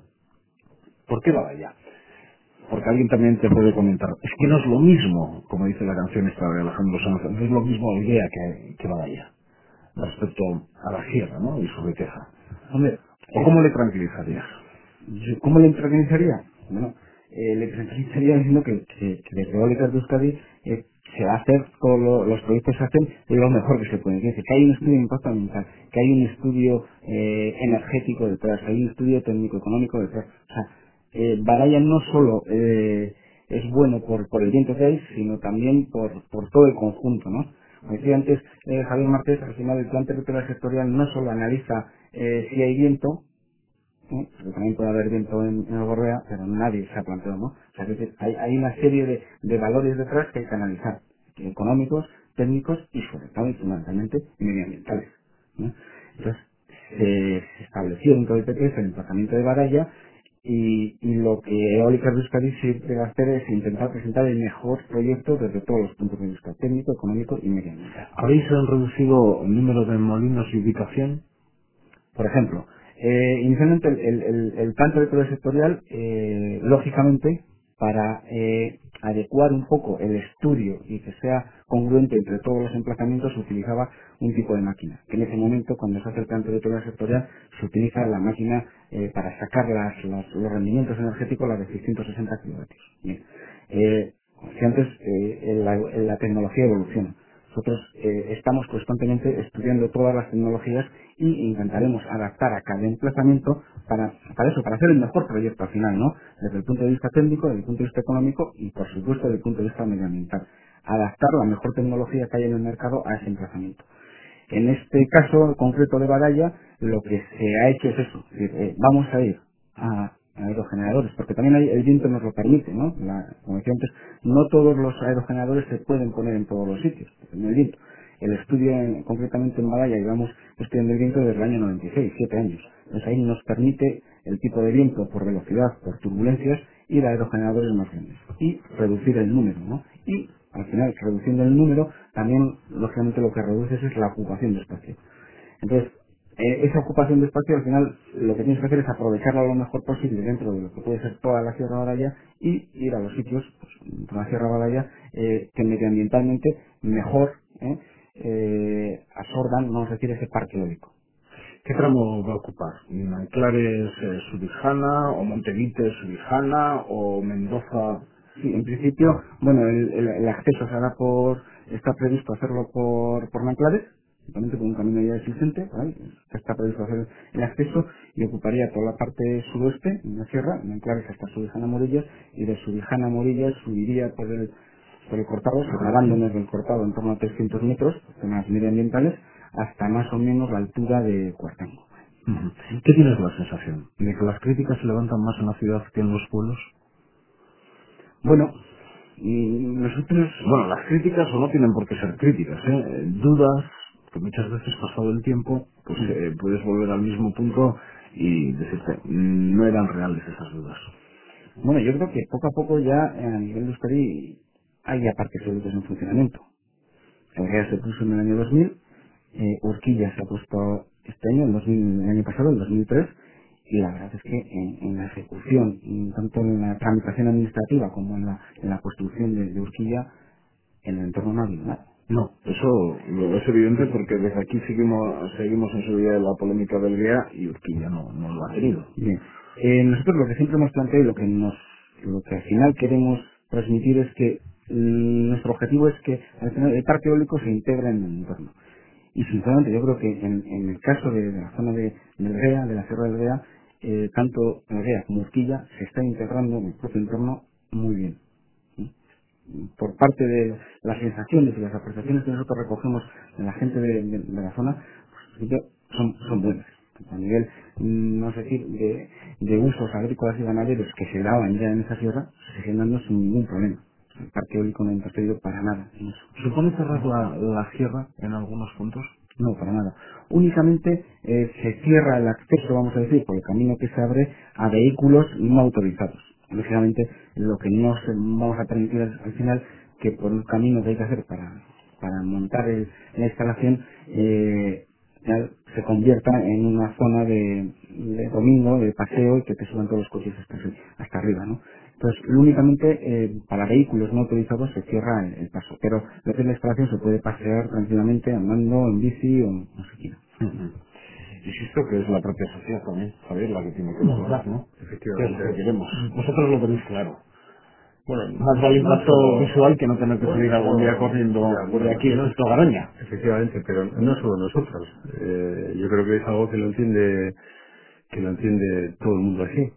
¿Por qué Badalla? Porque alguien también te puede comentar, es que no es lo mismo, como dice la canción esta de Alejandro Sanz, no es lo mismo Algea que, que Badalla, respecto a la sierra, ¿no? Y su riqueza. Hombre, ¿O cómo le tranquilizarías? Yo, ¿cómo le tranquilizaría? Bueno, eh, le tranquilizaría diciendo que, que, que desde Eólicas de Euskadi eh, se va a hacer, todos lo- los proyectos se hacen lo mejor que se puede. Es decir, que hay un estudio de impacto ambiental, que hay un estudio eh, energético detrás, hay un estudio técnico-económico detrás. O sea, eh, Baraya no solo eh, es bueno por, por el viento que hay, sino también por, por todo el conjunto, ¿no? Como decía antes eh, Javier Martés, al final el plan territorial sectorial no solo analiza eh, si hay viento, ¿sí? Porque también puede haber viento en, en el Gorbea, pero nadie se ha planteado, ¿no? O sea, que que hay, hay una serie de, de valores detrás que hay que analizar, económicos, técnicos y sobre todo y fundamentalmente medioambientales, ¿no? Entonces, se, se estableció dentro del P P S el emplazamiento de Baraya y, y lo que Eólicas de Euskadi siempre va a hacer es intentar presentar el mejor proyecto desde todos los puntos de vista, técnico, económico y medioambiental. ¿Habéis eh, reducido el número de molinos y ubicación? Por ejemplo, eh, inicialmente el, el, el- el plan territorial sectorial, eh, lógicamente, para eh, adecuar un poco el estudio y que sea congruente entre todos los emplazamientos, se utilizaba un tipo de máquina, que en ese momento, cuando se hace el plan territorial sectorial, se utiliza la máquina eh, para sacar las- las- los rendimientos energéticos, la de seiscientos sesenta kilovatios. Bien. Eh, como decía antes, eh, la, la tecnología evoluciona. Nosotros eh, estamos constantemente estudiando todas las tecnologías y intentaremos adaptar a cada emplazamiento para, para eso, para hacer el mejor proyecto al final, ¿no? Desde el punto de vista técnico, desde el punto de vista económico y, por supuesto, desde el punto de vista medioambiental. Adaptar la mejor tecnología que hay en el mercado a ese emplazamiento. En este caso concreto de Baraya, lo que se ha hecho es eso. Es decir, eh, vamos a ir a aerogeneradores, porque también hay- el viento nos lo permite, ¿no? La- como decía antes, no todos los aerogeneradores se pueden poner en todos los sitios, depende del viento. El estudio, en- concretamente en Baraya, llevamos estudiando el viento desde el año noventa y seis, siete años. Entonces ahí nos permite el tipo de viento por velocidad, por turbulencias, ir a aerogeneradores más grandes y reducir el número, ¿no? Y al final, reduciendo el número, también, lógicamente, lo que reduces es la ocupación de espacio. Entonces, eh, esa ocupación de espacio, al final, lo que tienes que hacer es aprovecharla lo mejor posible dentro de lo que puede ser toda la Sierra Baraya y ir a los sitios, pues, dentro de la Sierra Baraya, eh, que medioambientalmente mejor eh, eh, absorban, vamos a decir, ese parque eólico. ¿Qué tramo va a ocupar? ¿Nanclares eh, Subijana o Montevite Subijana o Mendoza? Sí, en principio, bueno, el, el- el acceso se hará por, está previsto hacerlo por, por Nanclares, simplemente por un camino ya existente, ¿vale? Está previsto hacer el acceso y ocuparía toda la parte sudoeste, en la sierra, Nanclares hasta Subijana Morillas, y de Subijana Morillas subiría por el por el cortado, separándonos del cortado en torno a trescientos metros, temas medioambientales, hasta más o menos la altura de Cuartango. Ujú. ¿Qué tienes la sensación? ¿De que las críticas se levantan más en la ciudad que en los pueblos? Bueno, y nosotros, Bueno, las críticas o no tienen por qué ser críticas, ¿eh? Eh, Dudas, que muchas veces pasado el tiempo, pues eh, puedes volver al mismo punto y decirte, "Mm, no eran reales esas dudas". bueno, yo creo que poco a poco ya eh, a nivel de Euskadi hay ya parques eólicos en funcionamiento. El GEA se puso en el año dos mil, eh, Urquilla se ha puesto este año, el, dos mil, el año pasado, el dos mil tres, y la verdad es que en, en la ejecución, y tanto en la tramitación administrativa como en la, en la construcción de, de Urquilla, en el entorno no ha habido nada. No, eso lo es evidente porque desde aquí seguimos, seguimos en su día la polémica del G E A y Urquilla no, no lo ha tenido. Bien, eh, nosotros lo que siempre hemos planteado y lo que nos, lo que al final queremos transmitir es que mm, nuestro objetivo es que al final el parque eólico se integre en el entorno. Y sinceramente yo creo que en, en el caso de, de la zona de, del GEA, de la Sierra del GEA, eh, tanto el GEA como Urquilla se está integrando en el propio entorno muy bien. ¿Sí? Por parte de las sensaciones y las apreciaciones que nosotros recogemos de la gente de, de- de la zona, pues, en principio, son, son buenas. A nivel, mm, no sé decir, de, de usos agrícolas y ganaderos que se daban ya en esa sierra, se siguen dando sin ningún problema. El parque eólico no ha interferido para nada en eso. ¿Supone cerrar la, la sierra en algunos puntos? No, para nada. Únicamente eh, se cierra el acceso, vamos a decir, por el camino que se abre a vehículos no autorizados. Lógicamente, lo que no se- vamos a permitir es, al final, que por un camino que hay que hacer para, para montar el- la instalación, eh, ya se convierta en una zona de, de domingo, de paseo, y que te suban todos los coches hasta, arri- hasta arriba, ¿no? Entonces, únicamente eh, para vehículos no autorizados se cierra el, el paso, pero lo que es la instalación se puede pasear tranquilamente andando, en bici o no sé qué. Ujú. Insisto que es la propia sociedad también, Javier, la que tiene que valorar, ¿no? ¿Qué es lo que Efectivamente. queremos? Vosotros lo tenéis claro. Bueno, Más vale no impacto solo, visual que no tener que salir algún día corriendo de de acuerdo, aquí no, justo a Garoña. efectivamente, pero no solo nosotros. Eh, yo creo que es algo que lo entiende, que lo entiende todo el mundo así.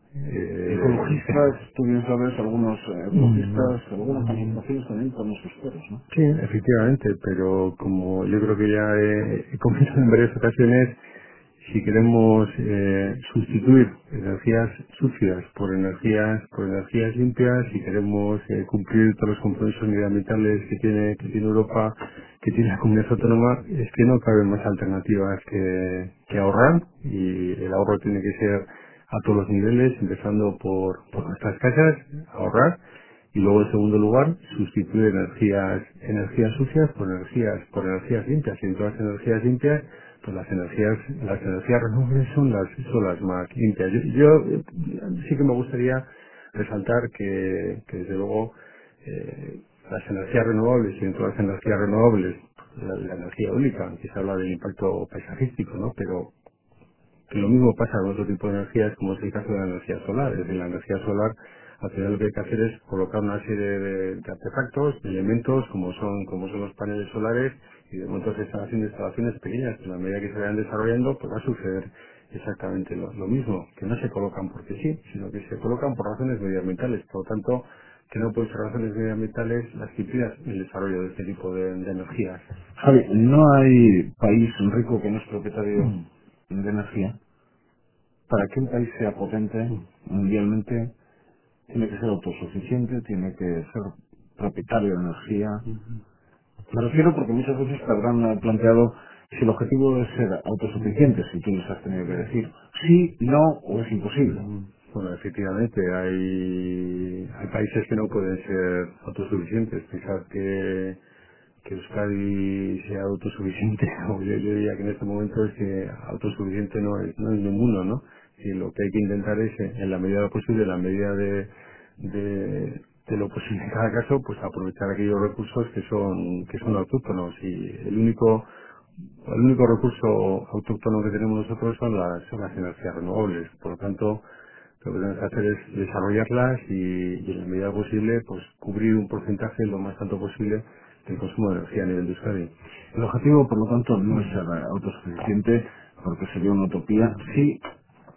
Eh, Ecologistas, tú bien sabes, algunos eh, ecologistas, algunas manifestaciones también con sus perros, ¿no? sí, efectivamente, pero como yo creo que ya he, he comentado en varias ocasiones, si queremos eh, sustituir energías sucias por energías por energías limpias, si queremos eh, cumplir todos los compromisos medioambientales que tiene que tiene Europa, que tiene la comunidad autónoma, es que no caben más alternativas que, que ahorrar, y el ahorro tiene que ser a todos los niveles, empezando por, por nuestras casas, ahorrar, y luego en segundo lugar sustituir energías energías sucias por energías por energías limpias, y en todas las energías limpias pues las energías las energías renovables son las son las más limpias. Yo, yo, eh, sí que me gustaría resaltar que, que desde luego eh, las energías renovables, y en todas las energías renovables la, la energía eólica, aunque se habla del impacto paisajístico, ¿no? Pero que lo mismo pasa con otro tipo de energías, como es el caso de la energía solar. Es decir, la energía solar, al final lo que hay que hacer es colocar una serie de, de artefactos, de elementos, como son como son los paneles solares, y de momento se están haciendo instalaciones pequeñas, que en la medida que se vayan desarrollando, pues va a suceder exactamente lo, lo mismo, que no se colocan porque sí, sino que se colocan por razones medioambientales. Por lo tanto, que no pueden ser razones medioambientales las que impidan el desarrollo de este tipo de, de energías. Javi, no hay país rico que no es propietario de energía. Para que un país sea potente mundialmente, tiene que ser autosuficiente, tiene que ser propietario de energía. Me refiero porque muchas veces te habrán eh, planteado si el objetivo es ser autosuficiente, si tú les has tenido que decir sí, no o es imposible. Bueno, efectivamente, hay, hay países que no pueden ser autosuficientes. Pensar que, que Euskadi sea autosuficiente, o yo, yo diría que en este momento es que autosuficiente no es, no es ninguno, ¿no? Y lo que hay que intentar es, eh, en la medida de lo posible, en la medida de, de, de lo posible en cada caso, pues aprovechar aquellos recursos que son, que son autóctonos. Y el único el único recurso autóctono que tenemos nosotros son las, son las energías renovables. Por lo tanto, lo que tenemos que hacer es desarrollarlas y, y en la medida posible, pues cubrir un porcentaje lo más alto posible del consumo de energía a nivel de Euskadi. El objetivo, por lo tanto, no es ser eh, autosuficiente, porque sería una utopía. Sí,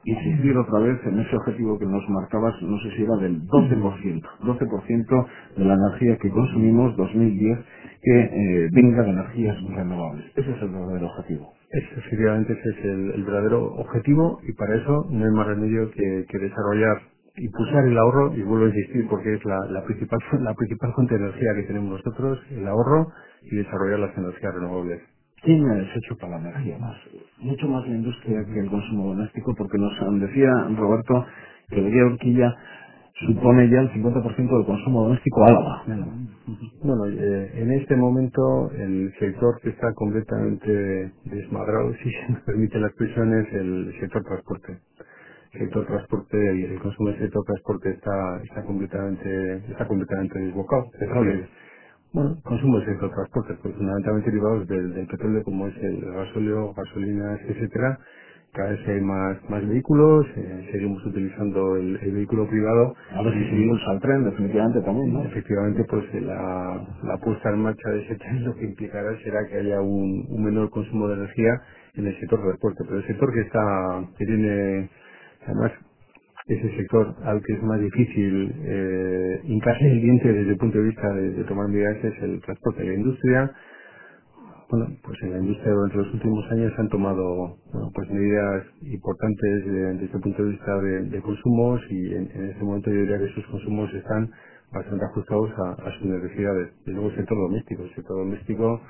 insistir otra vez en ese objetivo que nos marcabas, no sé si era del doce por ciento, doce por ciento de la energía que consumimos dos mil diez que eh, venga de energías renovables. Ese es el verdadero objetivo. Ese, efectivamente, ese es el, el verdadero objetivo, y para eso no hay más remedio que, que desarrollar, impulsar el ahorro, y vuelvo a insistir porque es la, la principal la principal fuente de energía que tenemos nosotros, el ahorro, y desarrollar las energías renovables. ¿Quién se chupa la energía más? Mucho más la industria que el consumo doméstico, porque nos decía Roberto que Veguía Urquilla supone ya el cincuenta por ciento del consumo doméstico Álava. Bueno, eh, en este momento el sector que está completamente desmadrado, si se me permite la expresión, es el sector transporte. El sector transporte, el, el consumo del sector transporte está está completamente está completamente desbocado. Es decir, bueno, el consumo del sector transporte, pues fundamentalmente derivados del, del petróleo, como es el gasóleo, gasolinas, etcétera. Cada vez hay más más vehículos, eh, seguimos utilizando el, el vehículo privado. A ver si seguimos al tren, definitivamente también, ¿no? Efectivamente, pues eh, la, la puesta en marcha de ese tren lo que implicará será que haya un, un menor consumo de energía en el sector transporte, pero el sector que está que tiene además es el sector al que es más difícil eh, hincarse el diente desde el punto de vista de, de tomar medidas, es el transporte. La industria, bueno, pues en la industria durante los últimos años se han tomado, bueno, pues medidas importantes de- desde el punto de vista de, de consumos, y en, en este momento yo diría que sus consumos están bastante ajustados a, a sus necesidades. Y luego el sector doméstico, el sector doméstico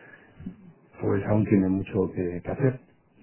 pues aún tiene mucho que, que hacer.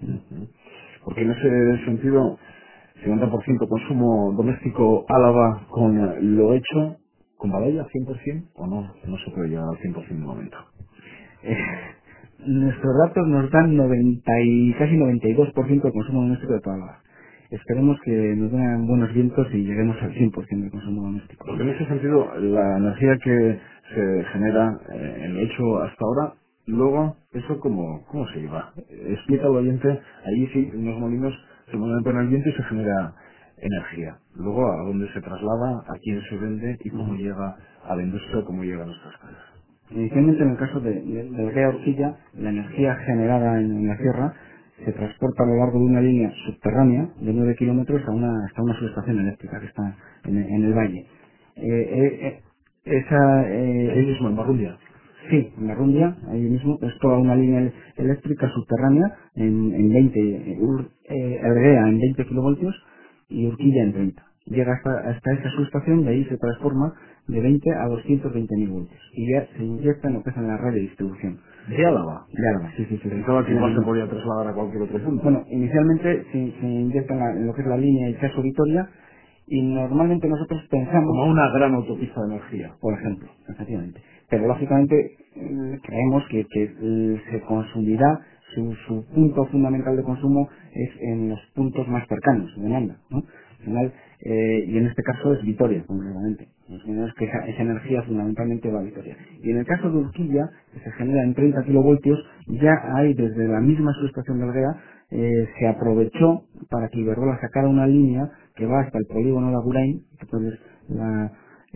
Porque en ese sentido, cincuenta por ciento consumo doméstico Álava con eh, lo hecho, con Badalla cien por ciento, o no, no se puede llegar al cien por ciento de momento. Eh, nuestros datos nos dan noventa y casi noventa y dos por ciento de consumo doméstico de toda la hora. Esperemos que nos den buenos vientos y lleguemos al cien por ciento del consumo doméstico. Porque en ese sentido, la energía que se genera eh, en lo hecho hasta ahora, luego, ¿eso cómo, cómo se lleva? Eh, Explica al oyente, allí sí, en los molinos se mueven con el viento y se genera energía. Luego, ¿a dónde se traslada? ¿A quién se vende? ¿Y cómo llega a la industria? ¿Cómo llega a nuestras casas? Inicialmente, en el caso de, de, de Ría Horquilla, la energía generada en, en la sierra se transporta a lo largo de una línea subterránea de nueve kilómetros a una, hasta una subestación eléctrica que está en, en el valle. Eh, eh, eh, esa, eh, Ahí mismo, en Barrundia. Sí, en la Rundia, ahí mismo, es toda una línea el- eléctrica subterránea en, en veinte, eh, Ur- eh, Erguea en veinte kilovoltios y Urquilla en treinta. Llega hasta, hasta esa subestación, de ahí se transforma de veinte a doscientos veinte mil voltios y ya se inyecta en lo que es en la red de distribución. ¿De Álava? De Álava, sí, sí, sí. sí. Pensaba que no se En- podía trasladar a cualquier otro punto. bueno, inicialmente se, se inyecta en, la- en lo que es la línea de Chaso Vitoria y normalmente nosotros pensamos Como una gran autopista de energía. por ejemplo, efectivamente. Pero lógicamente eh, creemos que, que eh, se consumirá, su, su punto fundamental de consumo es en los puntos más cercanos de demanda, ¿no? Al final, eh, y en este caso es Vitoria, concretamente. Nos imaginamos que esa, esa energía fundamentalmente va a Vitoria. Y en el caso de Urquilla, que se genera en treinta kilovoltios, ya hay desde la misma subestación de Algea, eh, se aprovechó para que Iberdrola sacara una línea que va hasta el polígono Lagurain, que pues es la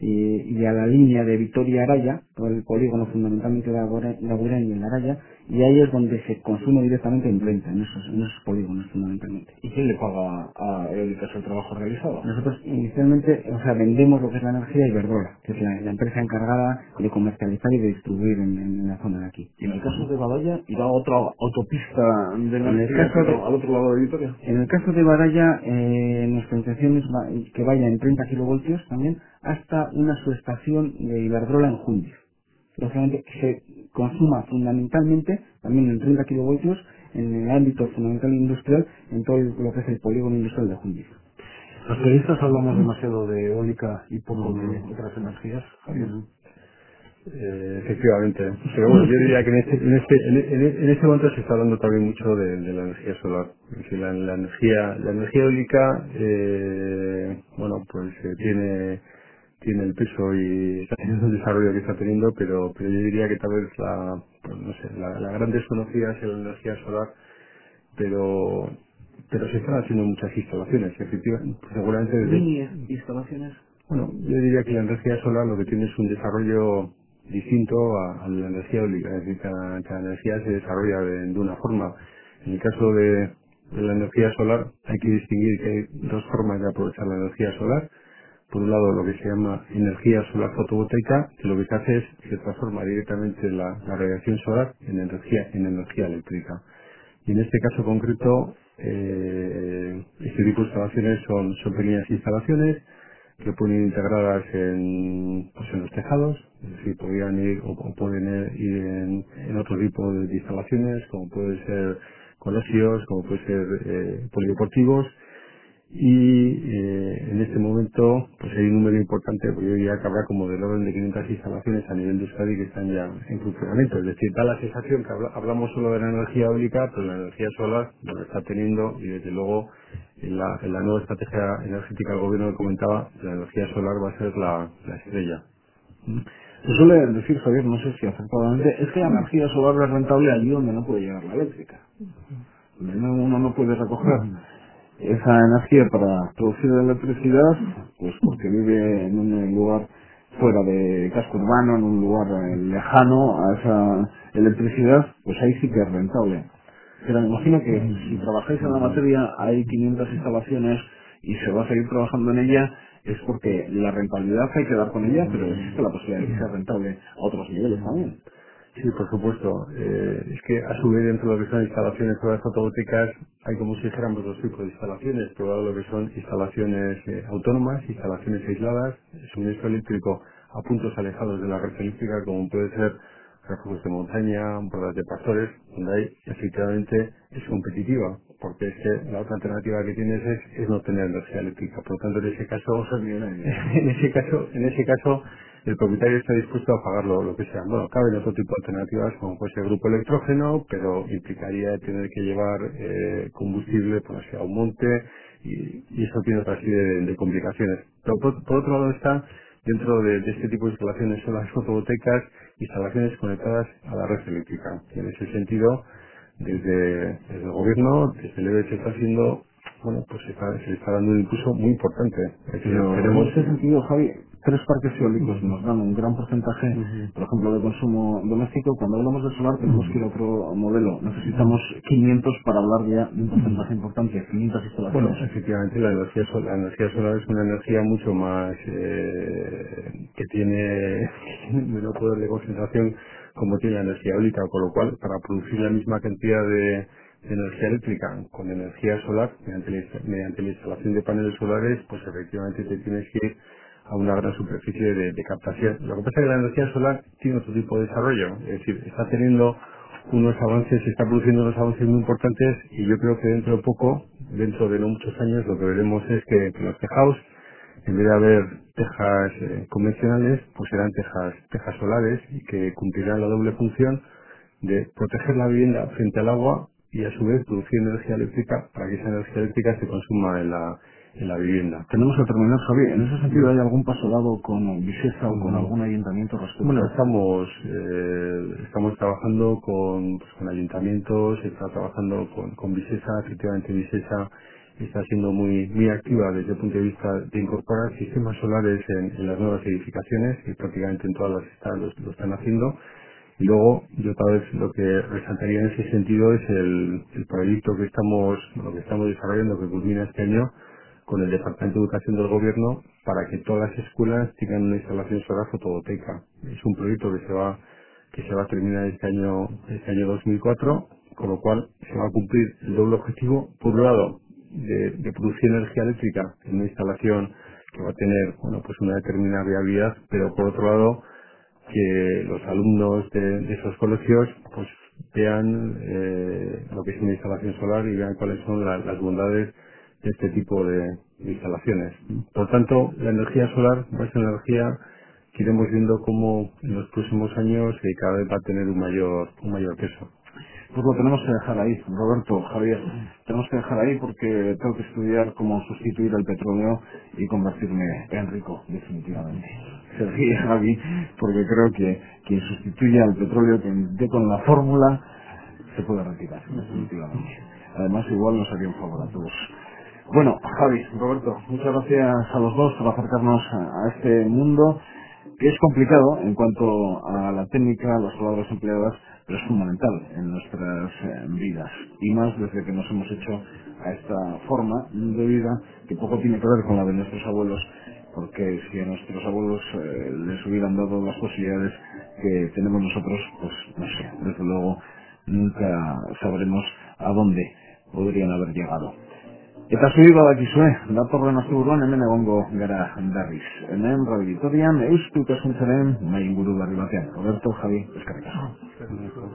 y, y a la línea de Vitoria-Araya, todo el polígono fundamentalmente de Agurain y el Araya, y ahí es donde se consume directamente en renta, en esos, en esos polígonos fundamentalmente. ¿Y quién le paga a Eólicas el trabajo realizado? Nosotros inicialmente, o sea, vendemos lo que es la energía a Iberdrola, que es la, la empresa encargada de comercializar y de distribuir en, en la zona de aquí. Y en el caso de Badalla, irá a otra autopista de En el energía, caso de, pero al otro lado de Vitoria. en el caso de Baraya, eh, nuestra intención es va- que vaya en treinta kilovoltios también hasta una subestación de Iberdrola en Jundiz. Lógicamente que se consuma fundamentalmente también en treinta kilovoltios en el ámbito fundamental industrial en todo lo que es el polígono industrial de Jundiz. Los periodistas hablamos demasiado de eólica y poco de otras energías, Javier. Eh, efectivamente. Pero bueno, yo diría que en este, en este, en, en- en este momento se está hablando también mucho de, de la energía solar. Es decir, la, la energía, la energía eólica, eh, bueno, pues eh, tiene, tiene el peso y está teniendo el desarrollo que está teniendo, pero, pero yo diría que tal vez la, pues no sé, la, la gran desconocida es la energía solar, pero, pero se están haciendo muchas instalaciones, efectivamente, pues seguramente desde, Mini instalaciones. bueno, yo diría que la energía solar lo que tiene es un desarrollo distinto a, a la energía eólica, es decir, cada, cada energía se desarrolla de, de una forma. En el caso de, de la energía solar, hay que distinguir que hay dos formas de aprovechar la energía solar. Por un lado, lo que se llama energía solar fotovoltaica, que lo que se hace es se transforma directamente la, la radiación solar en energía, en energía eléctrica. Y en este caso concreto, eh, este tipo de instalaciones son, son pequeñas instalaciones que pueden ir integradas en, pues en los tejados, es decir, podrían ir o, o pueden ir en, en otro tipo de instalaciones, como puede ser colegios, como puede ser eh, polideportivos, y eh, en este momento pues hay un número importante, pues yo diría que habrá como del orden de quinientas instalaciones a nivel de Euskadi que están ya en funcionamiento. Es decir, da la sensación que habla- hablamos solo de la energía eólica, pero la energía solar lo está teniendo, y desde luego en la, en la nueva estrategia energética del gobierno que comentaba, la energía solar va a ser la, la estrella. Se suele decir, Javier, no sé si acertadamente, es que la energía solar es rentable allí donde no puede llegar la eléctrica. Donde no- uno no puede recoger esa energía para producir electricidad, pues porque vive en un lugar fuera de casco urbano, en un lugar eh, lejano a esa electricidad, pues ahí sí que es rentable. Pero me imagino que si trabajáis en la materia, hay quinientas instalaciones y se va a seguir trabajando en ella, es porque la rentabilidad hay que dar con ella, pero existe la posibilidad de que sea rentable a otros niveles también. Sí, por supuesto. Eh, es que a su vez dentro de lo que son instalaciones solares fotovoltaicas hay, como si dijéramos, dos tipos de instalaciones. Por un lado lo que son instalaciones eh, autónomas, instalaciones aisladas, suministro eléctrico a puntos alejados de la red eléctrica, como puede ser refugios de montaña, bordas de pastores, donde hay efectivamente es competitiva, porque es que la otra alternativa que tienes es, es no tener energía eléctrica. Por lo tanto, en ese caso, O sea, bien, eh, en ese caso, en ese caso, el propietario está dispuesto a pagar lo, lo que sea. Bueno, caben otro tipo de alternativas, como puede ser grupo electrógeno, pero implicaría tener que llevar eh, combustible pues, hacia un monte, y, y eso tiene otra serie de, de complicaciones. Pero por, por otro lado está, dentro de, de este tipo de instalaciones, son las fotovoltaicas, instalaciones conectadas a la red eléctrica. Y en ese sentido, desde, desde el gobierno, desde el E B se está haciendo, bueno, pues se, está, se le está dando un impulso muy importante. Es decir, Pero en tenemos... ese sentido, Javi, tres parques eólicos nos dan un gran porcentaje, por ejemplo, de consumo doméstico. Cuando hablamos de solar tenemos que ir a otro modelo. Necesitamos quinientos para hablar ya de un porcentaje importante, quinientas Bueno, instalaciones. efectivamente la energía, sol- la energía solar es una energía mucho más eh, que tiene menor poder de concentración como tiene la energía eólica, con lo cual para producir la misma cantidad de, de energía eléctrica con energía solar mediante la, insta- mediante la instalación de paneles solares, pues efectivamente te tienes que ir a una gran superficie de, de captación. Lo que pasa es que la energía solar tiene otro tipo de desarrollo, es decir, está teniendo unos avances, se está produciendo unos avances muy importantes, y yo creo que dentro de poco, dentro de no muchos años, lo que veremos es que los tejados, en vez de haber tejas eh, convencionales, pues serán tejas, tejas solares, y que cumplirán la doble función de proteger la vivienda frente al agua y a su vez producir energía eléctrica para que esa energía eléctrica se consuma en la, en la vivienda. Tenemos que terminar, Javi. En ese sentido, ¿hay algún paso dado con Visesa o con algún ayuntamiento Bueno, respecto? estamos eh, estamos trabajando con, pues, con ayuntamientos, se está trabajando con, con Visesa. Efectivamente Visesa está siendo muy muy activa desde el punto de vista de incorporar sistemas solares en, en las nuevas edificaciones, y prácticamente en todas las están, lo, lo están haciendo. Y luego, yo tal vez lo que resaltaría en ese sentido es el, el proyecto que estamos, lo que estamos desarrollando, que culmina este año, con el Departamento de Educación del Gobierno, para que todas las escuelas tengan una instalación solar fotovoltaica. Es un proyecto que se va que se va a terminar este año este año dos mil cuatro, con lo cual se va a cumplir el doble objetivo, por un lado, de, de producir energía eléctrica en una instalación que va a tener, bueno, pues una determinada viabilidad, pero por otro lado que los alumnos de, de esos colegios pues vean eh, lo que es una instalación solar y vean cuáles son la- las bondades de este tipo de, de instalaciones. Por tanto, la energía solar va a ser una energía que iremos viendo cómo en los próximos años eh, cada vez va a tener un mayor un mayor peso. Pues lo tenemos que dejar ahí, Roberto, Javier. Tenemos que dejar ahí porque tengo que estudiar cómo sustituir el petróleo y convertirme en rico, definitivamente. Se ríe Javi porque creo que quien sustituya al petróleo, quien dé con la fórmula, se puede retirar, definitivamente. Además, igual nos haría un favor a todos. Bueno, Javi, Roberto, muchas gracias a los dos por acercarnos a a este mundo. que es complicado en cuanto a la técnica, las palabras empleadas, pero es fundamental en nuestras eh, vidas, y más desde que nos hemos hecho a esta forma de vida que poco tiene que ver con la de nuestros abuelos, porque si a nuestros abuelos eh, les hubieran dado las posibilidades que tenemos nosotros, pues no sé, desde luego nunca sabremos a dónde podrían haber llegado. Eta zuri badakizue, datorren asteburuan hemen egongo gara berriz. Hemen Radio Vitorian, Eusko Ikaskuntzaren mai inguru berri batean. Roberto, Javi, eskerrik asko. Eskerrik asko.